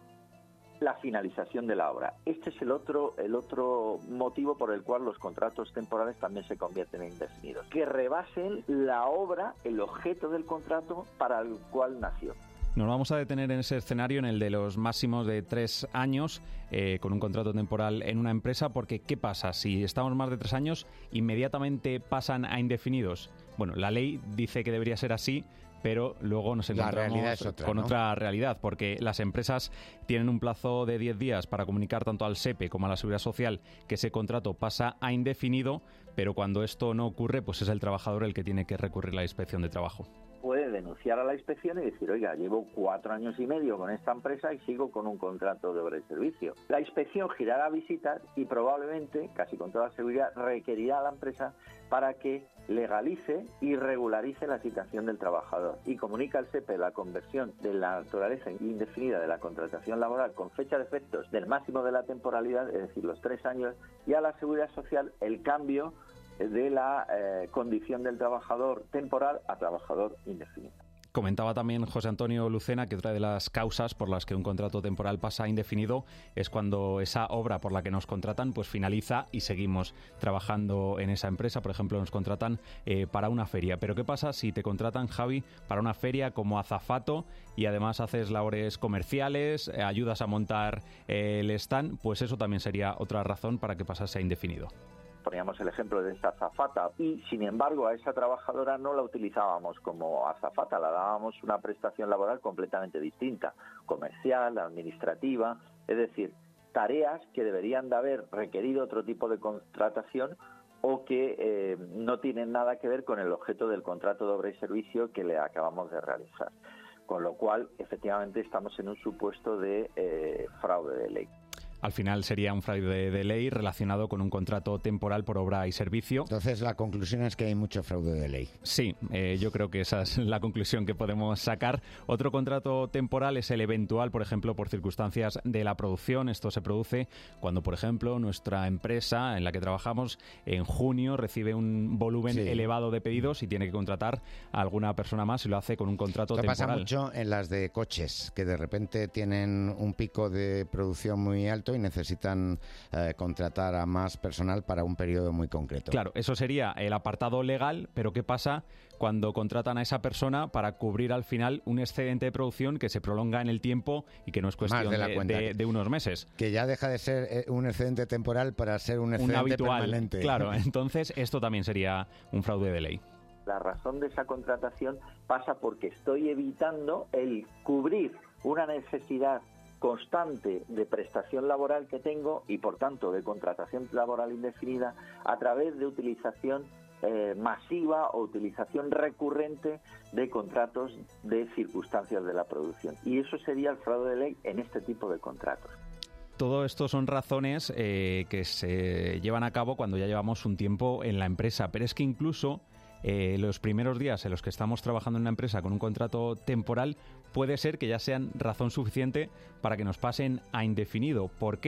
la finalización de la obra. Este es el otro, el otro motivo por el cual los contratos temporales también se convierten en indefinidos, que rebasen la obra, el objeto del contrato para el cual nació. Nos vamos a detener en ese escenario, en el de los máximos de tres años eh, con un contrato temporal en una empresa, porque ¿qué pasa? Si estamos más de tres años, ¿inmediatamente pasan a indefinidos? Bueno, la ley dice que debería ser así, pero luego nos encontramos otra, con ¿no? otra realidad, porque las empresas tienen un plazo de diez días para comunicar tanto al SEPE como a la Seguridad Social que ese contrato pasa a indefinido, pero cuando esto no ocurre, pues es el trabajador el que tiene que recurrir a la Inspección de Trabajo. Puede denunciar a la inspección y decir, oiga, llevo cuatro años y medio con esta empresa y sigo con un contrato de obra y servicio. La inspección girará visitas y probablemente, casi con toda seguridad, requerirá a la empresa para que legalice y regularice la situación del trabajador y comunica al SEPE la conversión de la naturaleza indefinida de la contratación laboral con fecha de efectos del máximo de la temporalidad, es decir, los tres años, y a la Seguridad Social el cambio de la eh, condición del trabajador temporal a trabajador indefinido. Comentaba también José Antonio Lucena que otra de las causas por las que un contrato temporal pasa a indefinido es cuando esa obra por la que nos contratan pues finaliza y seguimos trabajando en esa empresa. Por ejemplo, nos contratan eh, para una feria. Pero ¿qué pasa si te contratan, Javi, para una feria como azafato y además haces labores comerciales, eh, ayudas a montar eh, el stand? Pues eso también sería otra razón para que pasase a indefinido. Poníamos el ejemplo de esta azafata y, sin embargo, a esa trabajadora no la utilizábamos como azafata, la dábamos una prestación laboral completamente distinta, comercial, administrativa, es decir, tareas que deberían de haber requerido otro tipo de contratación o que eh, no tienen nada que ver con el objeto del contrato de obra y servicio que le acabamos de realizar. Con lo cual, efectivamente, estamos en un supuesto de eh, fraude de ley. Al final sería un fraude de ley relacionado con un contrato temporal por obra y servicio. Entonces la conclusión es que hay mucho fraude de ley. Sí, eh, yo creo que esa es la conclusión que podemos sacar. Otro contrato temporal es el eventual, por ejemplo, por circunstancias de la producción. Esto se produce cuando, por ejemplo, nuestra empresa en la que trabajamos en junio recibe un volumen sí. elevado de pedidos y tiene que contratar a alguna persona más y lo hace con un contrato Esto temporal. Pasa mucho en las de coches, que de repente tienen un pico de producción muy alto y necesitan eh, contratar a más personal para un periodo muy concreto. Claro, eso sería el apartado legal, pero ¿qué pasa cuando contratan a esa persona para cubrir al final un excedente de producción que se prolonga en el tiempo y que no es cuestión de, de, de, de unos meses? Que ya deja de ser un excedente temporal para ser un excedente un habitual, permanente. Claro, entonces esto también sería un fraude de ley. La razón de esa contratación pasa porque estoy evitando el cubrir una necesidad constante de prestación laboral que tengo y, por tanto, de contratación laboral indefinida a través de utilización eh, masiva o utilización recurrente de contratos de circunstancias de la producción. Y eso sería el fraude de ley en este tipo de contratos. Todo esto son razones eh, que se llevan a cabo cuando ya llevamos un tiempo en la empresa, pero es que incluso eh, los primeros días en los que estamos trabajando en una empresa con un contrato temporal puede ser que ya sean razón suficiente para que nos pasen a indefinido. ¿Por qué?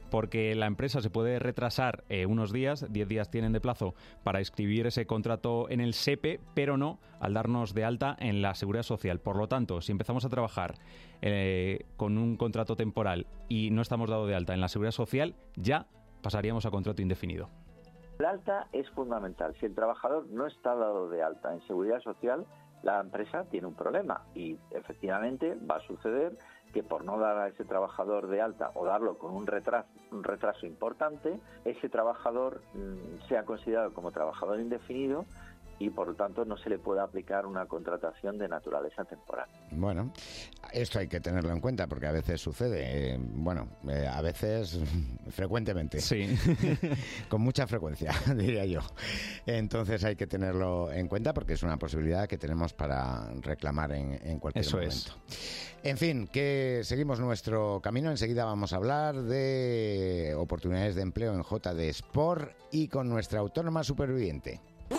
porque la empresa se puede retrasar eh, unos días, diez días tienen de plazo para inscribir ese contrato en el SEPE, pero no al darnos de alta en la Seguridad Social. Por lo tanto, si empezamos a trabajar eh, con un contrato temporal y no estamos dado de alta en la Seguridad Social, ya pasaríamos a contrato indefinido. El alta es fundamental. Si el trabajador no está dado de alta en Seguridad Social, la empresa tiene un problema y efectivamente va a suceder que por no dar a ese trabajador de alta o darlo con un retraso, un retraso importante, ese trabajador mmm, sea considerado como trabajador indefinido y por lo tanto no se le puede aplicar una contratación de naturaleza temporal. Bueno, esto hay que tenerlo en cuenta porque a veces sucede, eh, bueno, eh, a veces frecuentemente, sí, con mucha frecuencia, diría yo. Entonces hay que tenerlo en cuenta porque es una posibilidad que tenemos para reclamar en, en cualquier Eso momento. Es. En fin, que seguimos nuestro camino. Enseguida vamos a hablar de oportunidades de empleo en J D Sport y con nuestra autónoma superviviente.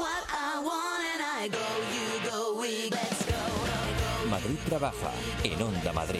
Madrid trabaja en Onda Madrid.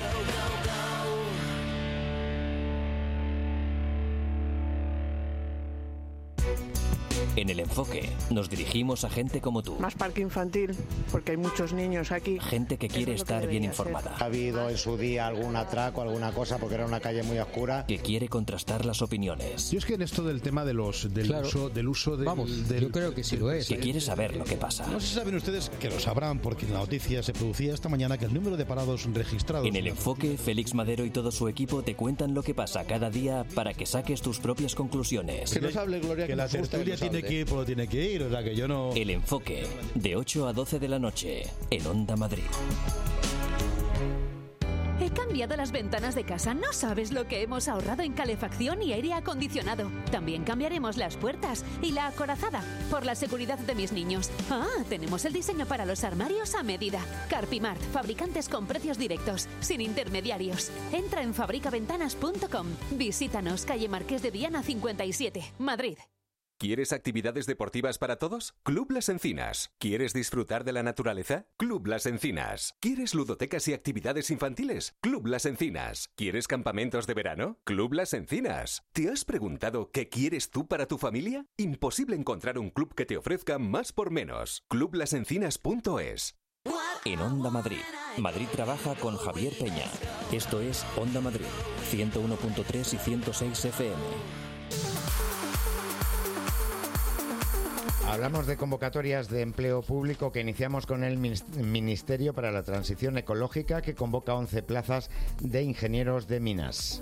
En El Enfoque nos dirigimos a gente como tú. Más parque infantil, porque hay muchos niños aquí. Gente que quiere Eso es lo que estar bien debería informada. Ha habido en su día algún atraco, alguna cosa, porque era una calle muy oscura. Que quiere contrastar las opiniones. Yo es que en esto del tema de los del Claro. uso del uso del, Vamos, del- yo creo que sí lo es. Que quiere saber lo que pasa. No sé si saben ustedes, que lo sabrán, porque en la noticia se producía esta mañana que el número de parados registrados... En El Enfoque, Félix Madero y todo su equipo te cuentan lo que pasa cada día para que saques tus propias conclusiones. Que nos hable, Gloria, que, que la nos gusta que tertulia nos tiene hable. que ir por lo tiene que ir, o sea que yo no... El Enfoque, de ocho a doce de la noche, en Onda Madrid. He cambiado las ventanas de casa. No sabes lo que hemos ahorrado en calefacción y aire acondicionado. También cambiaremos las puertas y la acorazada por la seguridad de mis niños. Ah, tenemos el diseño para los armarios a medida. Carpimart, fabricantes con precios directos, sin intermediarios. Entra en fabrica ventanas punto com. Visítanos, calle Marqués de Viana cincuenta y siete, Madrid. ¿Quieres actividades deportivas para todos? Club Las Encinas. ¿Quieres disfrutar de la naturaleza? Club Las Encinas. ¿Quieres ludotecas y actividades infantiles? Club Las Encinas. ¿Quieres campamentos de verano? Club Las Encinas. ¿Te has preguntado qué quieres tú para tu familia? Imposible encontrar un club que te ofrezca más por menos. club las encinas punto es. En Onda Madrid, Madrid trabaja con Javier Peña. Esto es Onda Madrid, ciento uno punto tres y ciento seis F M. Hablamos de convocatorias de empleo público que iniciamos con el Ministerio para la Transición Ecológica, que convoca once plazas de ingenieros de minas.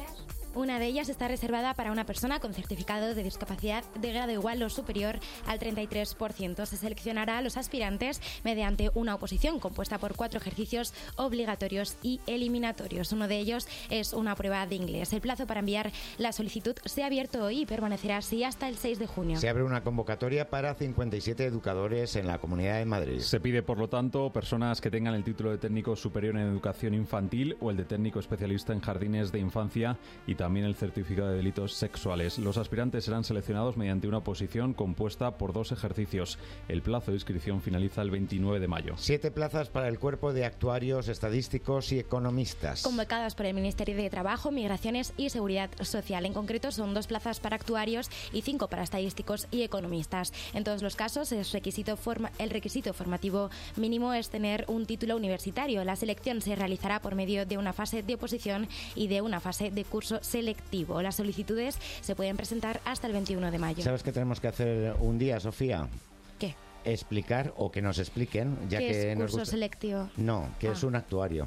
Una de ellas está reservada para una persona con certificado de discapacidad de grado igual o superior al treinta y tres por ciento. Se seleccionará a los aspirantes mediante una oposición compuesta por cuatro ejercicios obligatorios y eliminatorios. Uno de ellos es una prueba de inglés. El plazo para enviar la solicitud se ha abierto hoy y permanecerá así hasta el seis de junio. Se abre una convocatoria para cincuenta y siete educadores en la Comunidad de Madrid. Se pide, por lo tanto, personas que tengan el título de técnico superior en educación infantil o el de técnico especialista en jardines de infancia y también el certificado de delitos sexuales. Los aspirantes serán seleccionados mediante una oposición compuesta por dos ejercicios. El plazo de inscripción finaliza el veintinueve de mayo. Siete plazas para el cuerpo de actuarios, estadísticos y economistas. Convocadas por el Ministerio de Trabajo, Migraciones y Seguridad Social. En concreto, son dos plazas para actuarios y cinco para estadísticos y economistas. En todos los casos, es requisito forma- el requisito formativo mínimo es tener un título universitario. La selección se realizará por medio de una fase de oposición y de una fase de curso selectivo. Las solicitudes se pueden presentar hasta el veintiuno de mayo. ¿Sabes qué tenemos que hacer un día, Sofía? ¿Qué? Explicar o que nos expliquen, ya ¿Qué que es nos curso gusta... selectivo? No, que Ah. es un actuario.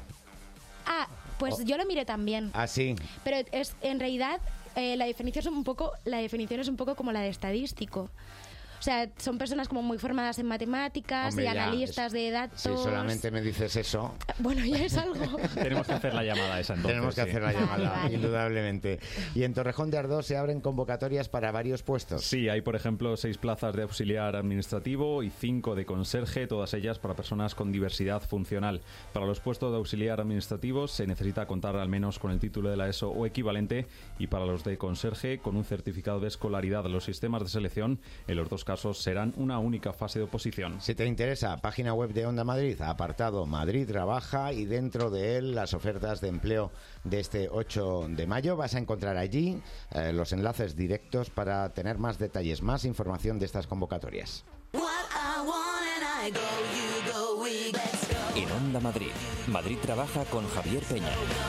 Ah, pues Oh. yo lo miré también. Ah, sí. Pero es en realidad eh, la definición es un poco la definición es un poco como la de estadístico. O sea, son personas como muy formadas en matemáticas Hombre, y ya, analistas es- de datos. Si solamente me dices eso... Bueno, ya es algo. Tenemos que hacer la llamada esa entonces. Tenemos que sí. hacer la llamada, Vale, vale. indudablemente. Y en Torrejón de Ardoz se abren convocatorias para varios puestos. Sí, hay por ejemplo seis plazas de auxiliar administrativo y cinco de conserje, todas ellas para personas con diversidad funcional. Para los puestos de auxiliar administrativo se necesita contar al menos con el título de la ESO o equivalente, y para los de conserje con un certificado de escolaridad. Los sistemas de selección en los dos casos casos serán una única fase de oposición. Si te interesa, página web de Onda Madrid, apartado Madrid Trabaja, y dentro de él las ofertas de empleo de este ocho de mayo. Vas a encontrar allí eh, los enlaces directos para tener más detalles, más información de estas convocatorias. En Onda Madrid, Madrid Trabaja con Javier Peña.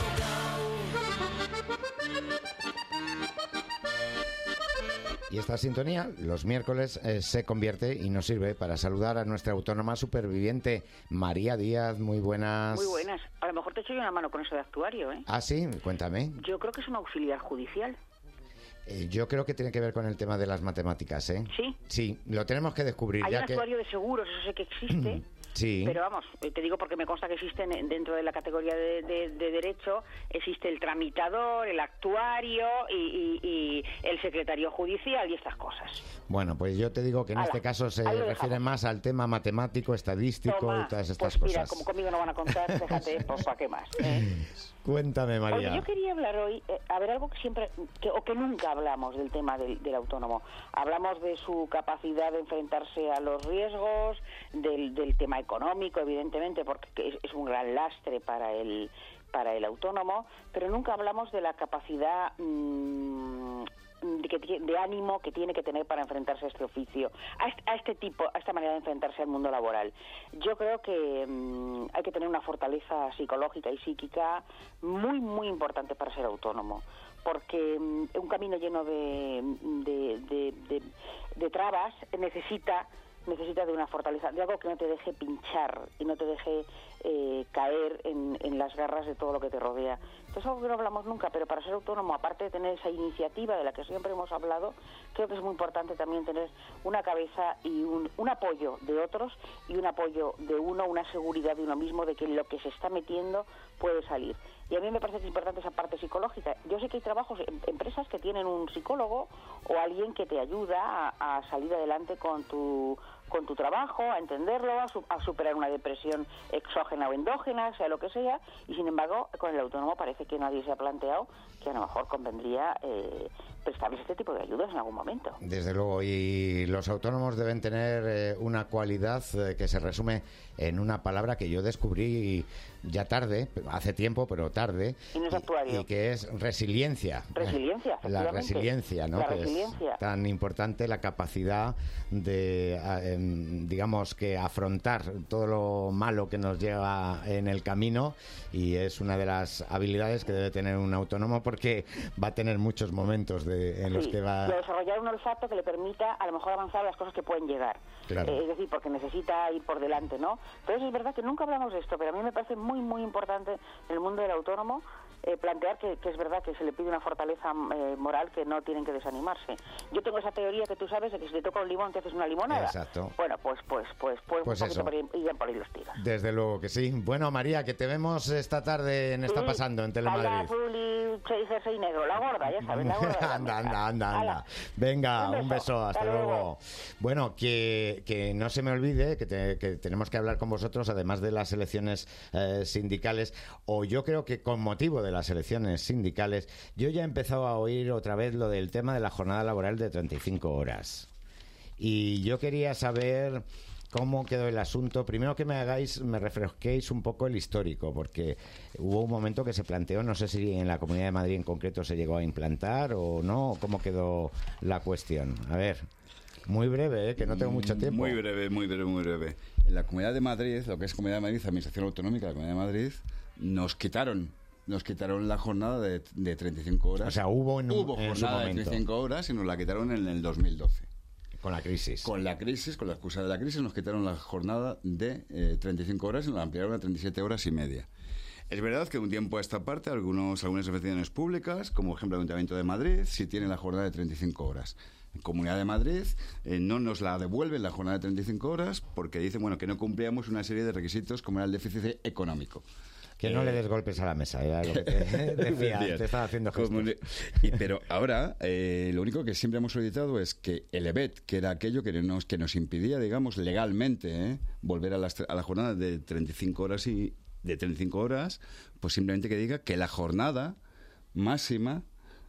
Y esta sintonía, los miércoles, eh, se convierte y nos sirve para saludar a nuestra autónoma superviviente, María Díaz. Muy buenas. Muy buenas. A lo mejor te echo yo una mano con eso de actuario, ¿eh? Ah, sí, cuéntame. Yo creo que es un auxiliar judicial. Eh, yo creo que tiene que ver con el tema de las matemáticas, ¿eh? ¿Sí? Sí, lo tenemos que descubrir. Hay ya un que... actuario de seguros, eso sé que existe. Sí. Pero vamos, te digo porque me consta que existen dentro de la categoría de, de, de derecho, existe el tramitador, el actuario y, y, y el secretario judicial y estas cosas. Bueno, pues yo te digo que en Ala, este caso se ahí lo refiere dejamos. más al tema matemático, estadístico Toma, y todas estas pues mira, cosas. como conmigo no van a contar, déjate, pues para qué más. ¿eh? Cuéntame, María. Oye, yo quería hablar hoy, eh, a ver, algo que siempre, que, o que nunca hablamos del tema del, del autónomo. Hablamos de su capacidad de enfrentarse a los riesgos, del, del tema económico, evidentemente, porque es, es un gran lastre para el, para el autónomo, pero nunca hablamos de la capacidad mmm, de, que, de ánimo que tiene que tener para enfrentarse a este oficio, a este, a este tipo, a esta manera de enfrentarse al mundo laboral. Yo creo que mmm, hay que tener una fortaleza psicológica y psíquica muy, muy importante para ser autónomo, porque mmm, un camino lleno de, de, de, de, de trabas necesita necesita de una fortaleza, de algo que no te deje pinchar y no te deje eh, caer en, en las garras de todo lo que te rodea. Esto es algo que no hablamos nunca, pero para ser autónomo, aparte de tener esa iniciativa de la que siempre hemos hablado, creo que es muy importante también tener una cabeza y un, un apoyo de otros y un apoyo de uno, una seguridad de uno mismo de que lo que se está metiendo puede salir. Y a mí me parece que es importante esa parte psicológica. Yo sé que hay trabajos, empresas que tienen un psicólogo o alguien que te ayuda a, a salir adelante con tu con tu trabajo, a entenderlo, a, su, a superar una depresión exógena o endógena, sea lo que sea, y sin embargo, con el autónomo parece que nadie se ha planteado que a lo mejor convendría eh, prestarles este tipo de ayudas en algún momento. Desde luego, y los autónomos deben tener eh, una cualidad eh, que se resume en una palabra que yo descubrí ya tarde, hace tiempo, pero tarde, y, no es actuario. y, y que es resiliencia. Resiliencia, La resiliencia, ¿no? La que resiliencia. Es tan importante, la capacidad de, eh, digamos, que afrontar todo lo malo que nos llega en el camino, y es una de las habilidades que debe tener un autónomo, porque va a tener muchos momentos de, en sí, los que va... y a desarrollar un olfato que le permita a lo mejor avanzar las cosas que pueden llegar. Claro. Eh, es decir, porque necesita ir por delante, ¿no? Entonces es verdad que nunca hablamos de esto, pero a mí me parece muy, muy importante en el mundo del autónomo eh, plantear que, que es verdad que se le pide una fortaleza eh, moral que no tienen que desanimarse. Yo tengo esa teoría que tú sabes de que si te toca un limón te haces una limonada. Exacto. Bueno, pues pues pues pues, Pues un poquito eso. por ahí, iban por ahí los tiros. Desde luego que sí. Bueno, María, que te vemos esta tarde en Está Sí, Pasando, en Calla Telemadrid. azul y seis jersey negro, la gorda, ya sabes, la gorda. anda, anda, anda, Hala. anda. Venga, Un un beso. beso, hasta Hasta luego. luego. Bueno, que, que no se me olvide que, te- que tenemos que hablar con vosotros, además de las elecciones eh, sindicales, o yo creo que con motivo de las elecciones sindicales, yo ya he empezado a oír otra vez lo del tema de la jornada laboral de treinta y cinco horas. Y yo quería saber cómo quedó el asunto. Primero que me hagáis, me refresquéis un poco el histórico, porque hubo un momento que se planteó, no sé si en la Comunidad de Madrid en concreto se llegó a implantar o no, cómo quedó la cuestión. A ver, muy breve, ¿eh? Que no tengo mucho tiempo. Muy breve, muy breve, muy breve. En la Comunidad de Madrid, lo que es Comunidad de Madrid, Administración Autonómica de la Comunidad de Madrid, nos quitaron nos quitaron la jornada de, de treinta y cinco horas. O sea, hubo en, un- Hubo en su jornada de momento. treinta y cinco horas y nos la quitaron en el dos mil doce. Con la crisis. Con la crisis, con la excusa de la crisis, nos quitaron la jornada de eh, treinta y cinco horas y nos la ampliaron a treinta y siete horas y media. Es verdad que un tiempo a esta parte, algunos, algunas instituciones públicas, como por ejemplo el Ayuntamiento de Madrid, sí tienen la jornada de treinta y cinco horas. En Comunidad de Madrid eh, no nos la devuelven la jornada de treinta y cinco horas porque dicen bueno que no cumplíamos una serie de requisitos como era el déficit económico. Que no Eh, le des golpes a la mesa, era lo que te decía, Bien. te estaba haciendo gestos. Como le- y- pero ahora, eh, lo único que siempre hemos solicitado es que el E B E T, que era aquello que nos, que nos impidía, digamos, legalmente, ¿eh? volver a, las, a la jornada de treinta y cinco horas y de treinta y cinco horas, pues simplemente que diga que la jornada máxima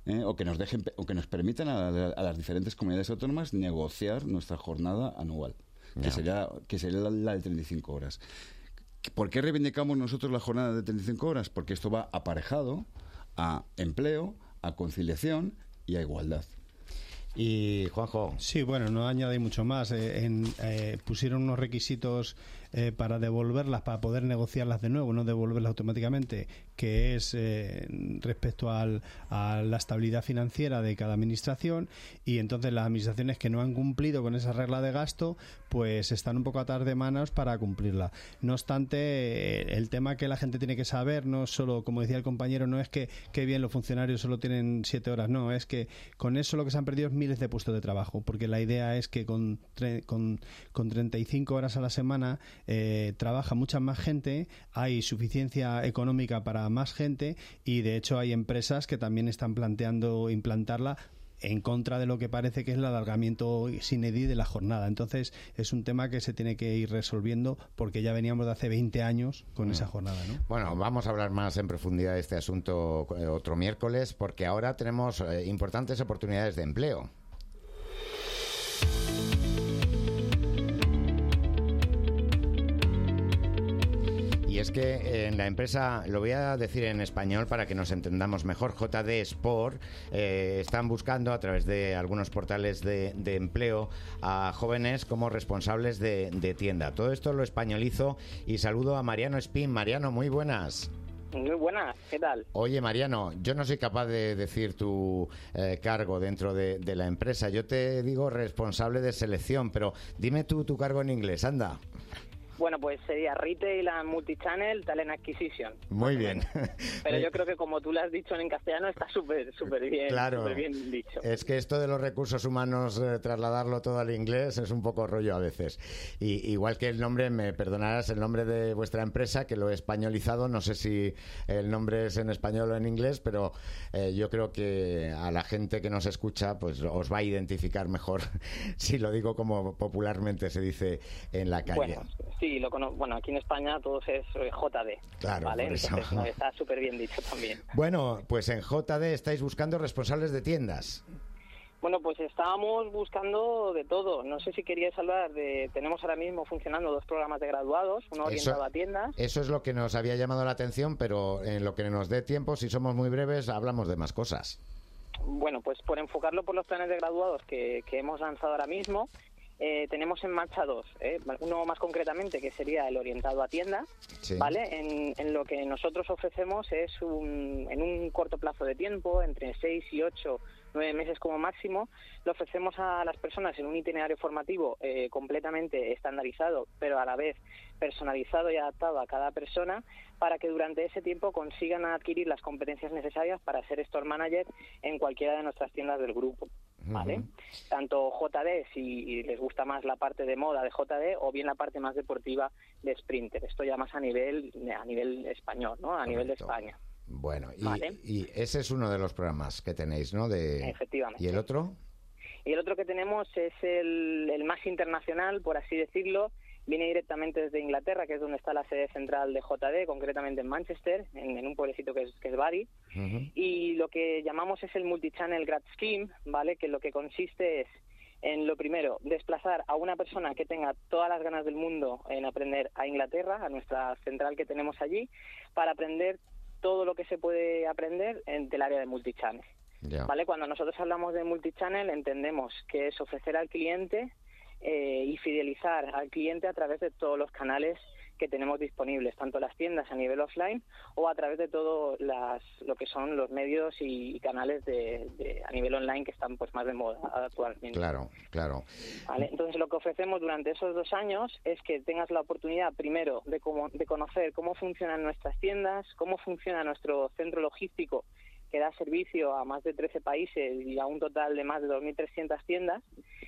¿eh? o que nos dejen o que nos permitan a, a las diferentes comunidades autónomas negociar nuestra jornada anual, que Ya. sería que sería la, la de treinta y cinco horas. ¿Por qué reivindicamos nosotros la jornada de treinta y cinco horas? Porque esto va aparejado a empleo, a conciliación y a igualdad. Y Juanjo. Sí, bueno, no añade mucho más. Eh, en, eh, pusieron unos requisitos eh, para devolverlas, para poder negociarlas de nuevo, no devolverlas automáticamente, que es eh, respecto al, a la estabilidad financiera de cada administración, y entonces las administraciones que no han cumplido con esa regla de gasto, pues están un poco atadas de manos para cumplirla. No obstante, eh, el tema que la gente tiene que saber, no solo, como decía el compañero, no es que, que bien los funcionarios solo tienen siete horas, no, es que con eso lo que se han perdido es miles de puestos de trabajo, porque la idea es que con, tre- con, con treinta y cinco horas a la semana eh, trabaja mucha más gente, hay suficiencia económica para más gente, y de hecho hay empresas que también están planteando implantarla en contra de lo que parece que es el alargamiento sine die de la jornada. Entonces es un tema que se tiene que ir resolviendo, porque ya veníamos de hace veinte años con Mm. esa jornada, ¿no? Bueno, vamos a hablar más en profundidad de este asunto eh, otro miércoles, porque ahora tenemos eh, importantes oportunidades de empleo. Y es que en la empresa, lo voy a decir en español para que nos entendamos mejor, J D Sport, eh, están buscando a través de algunos portales de, de empleo a jóvenes como responsables de, de tienda. Todo esto lo españolizo y saludo a Mariano Espín. Mariano, muy buenas. Muy buenas, ¿qué tal? Oye, Mariano, yo no soy capaz de decir tu eh, cargo dentro de, de la empresa. Yo te digo responsable de selección, pero dime tú tu cargo en inglés, anda. Bueno, pues sería Retail and Multichannel Talent Acquisition. Muy bien. Pero yo creo que como tú lo has dicho en castellano está súper súper bien, Claro. súper bien dicho. Es que esto de los recursos humanos, eh, trasladarlo todo al inglés es un poco rollo a veces. Y, igual que el nombre, me perdonarás, el nombre de vuestra empresa, que lo he españolizado, no sé si el nombre es en español o en inglés, pero eh, yo creo que a la gente que nos escucha pues os va a identificar mejor si lo digo como popularmente se dice en la calle. Bueno, sí, lo cono- bueno, aquí en España todos es eh, J D, Claro, ¿vale? por eso. Entonces no, está súper bien dicho también. Bueno, pues en J D estáis buscando responsables de tiendas. Bueno, pues estábamos buscando de todo. No sé si queríais hablar de... Tenemos ahora mismo funcionando dos programas de graduados, uno orientado a tiendas. Eso es lo que nos había llamado la atención, pero en lo que nos dé tiempo, si somos muy breves, hablamos de más cosas. Bueno, pues por enfocarlo por los planes de graduados que, que hemos lanzado ahora mismo, eh, tenemos en marcha dos. ¿eh? Uno más concretamente, que sería el orientado a tiendas, Sí. ¿vale? En, en lo que nosotros ofrecemos es un, en un corto plazo de tiempo, entre seis y ocho, nueve meses como máximo, le ofrecemos a las personas en un itinerario formativo eh, completamente estandarizado, pero a la vez personalizado y adaptado a cada persona, para que durante ese tiempo consigan adquirir las competencias necesarias para ser store manager en cualquiera de nuestras tiendas del grupo, ¿vale? Ujú. Tanto J D, si les gusta más la parte de moda de J D, o bien la parte más deportiva de Sprinter. Esto ya más a nivel a nivel español, ¿no? A nivel de España. Bueno, y, Vale. y ese es uno de los programas que tenéis, ¿no? De... Efectivamente. ¿Y el otro? Y el otro que tenemos es el, el más internacional, por así decirlo. Viene directamente desde Inglaterra, que es donde está la sede central de J D, concretamente en Manchester, en, en un pueblecito que es, que es Bury. Y lo que llamamos es el Multichannel Grad Scheme, ¿vale? Que lo que consiste es en, lo primero, desplazar a una persona que tenga todas las ganas del mundo en aprender a Inglaterra, a nuestra central que tenemos allí, para aprender todo lo que se puede aprender en, del área de multichannel. Ya. ¿Vale? Cuando nosotros hablamos de multichannel, entendemos que es ofrecer al cliente eh, y fidelizar al cliente a través de todos los canales que tenemos disponibles, tanto las tiendas a nivel offline o a través de todo las, lo que son los medios y canales de, de, a nivel online que están pues más de moda actualmente. Claro, claro. ¿Vale? Entonces lo que ofrecemos durante esos dos años es que tengas la oportunidad primero de, como, de conocer cómo funcionan nuestras tiendas, cómo funciona nuestro centro logístico que da servicio a más de trece países y a un total de más de dos mil trescientas tiendas,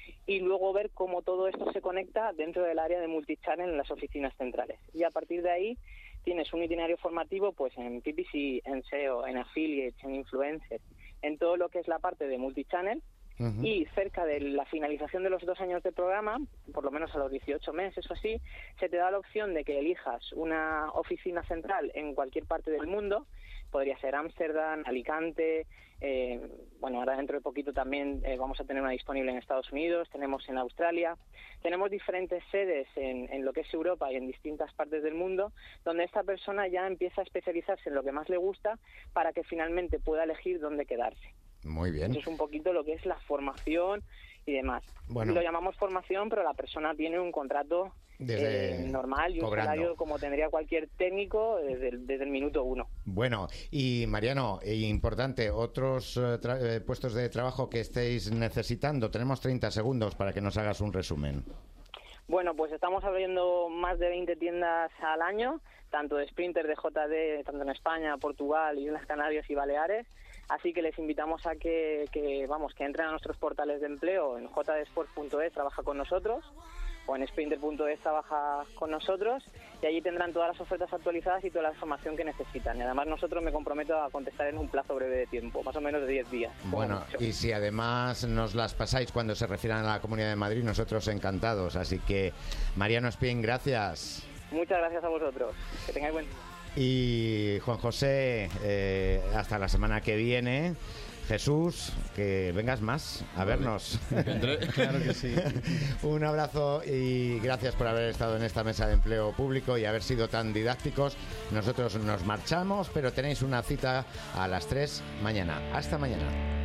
y luego ver cómo todo esto se conecta dentro del área de multichannel en las oficinas centrales. Y a partir de ahí tienes un itinerario formativo pues en P P C, en S E O, en Affiliates, en Influencers, en todo lo que es la parte de multichannel, Uh-huh. Y cerca de la finalización de los dos años de programa, por lo menos a los dieciocho meses o así, se te da la opción de que elijas una oficina central en cualquier parte del mundo. Podría ser Ámsterdam, Alicante, eh, bueno, ahora dentro de poquito también eh, vamos a tener una disponible en Estados Unidos, tenemos en Australia, tenemos diferentes sedes en, en lo que es Europa y en distintas partes del mundo, donde esta persona ya empieza a especializarse en lo que más le gusta para que finalmente pueda elegir dónde quedarse. Muy bien. Eso es un poquito lo que es la formación y demás. Bueno. Lo llamamos formación, pero la persona tiene un contrato Desde eh, normal y un cobrando. salario como tendría cualquier técnico desde el, desde el minuto uno. Bueno, y Mariano, e importante, otros eh, tra- eh, puestos de trabajo que estéis necesitando. Tenemos treinta segundos para que nos hagas un resumen. Bueno, pues estamos abriendo más de veinte tiendas al año, tanto de Sprinter, de J D, tanto en España, Portugal, Islas Canarias y Baleares. Así que les invitamos a que, que vamos que entren a nuestros portales de empleo. En j d sport punto es trabaja con nosotros, o en sprinter punto es trabaja con nosotros, y allí tendrán todas las ofertas actualizadas y toda la información que necesitan. Y además nosotros me comprometo a contestar en un plazo breve de tiempo, más o menos de diez días. Bueno, y si además nos las pasáis cuando se refieran a la Comunidad de Madrid, nosotros encantados. Así que, Mariano Espín, gracias. Muchas gracias a vosotros. Que tengáis buen día. Y Juan José, eh, hasta la semana que viene. Jesús, que vengas más a Vale. vernos. Vendré. Claro que sí. Un abrazo y gracias por haber estado en esta mesa de empleo público y haber sido tan didácticos. Nosotros nos marchamos, pero tenéis una cita a las tres mañana. Hasta mañana.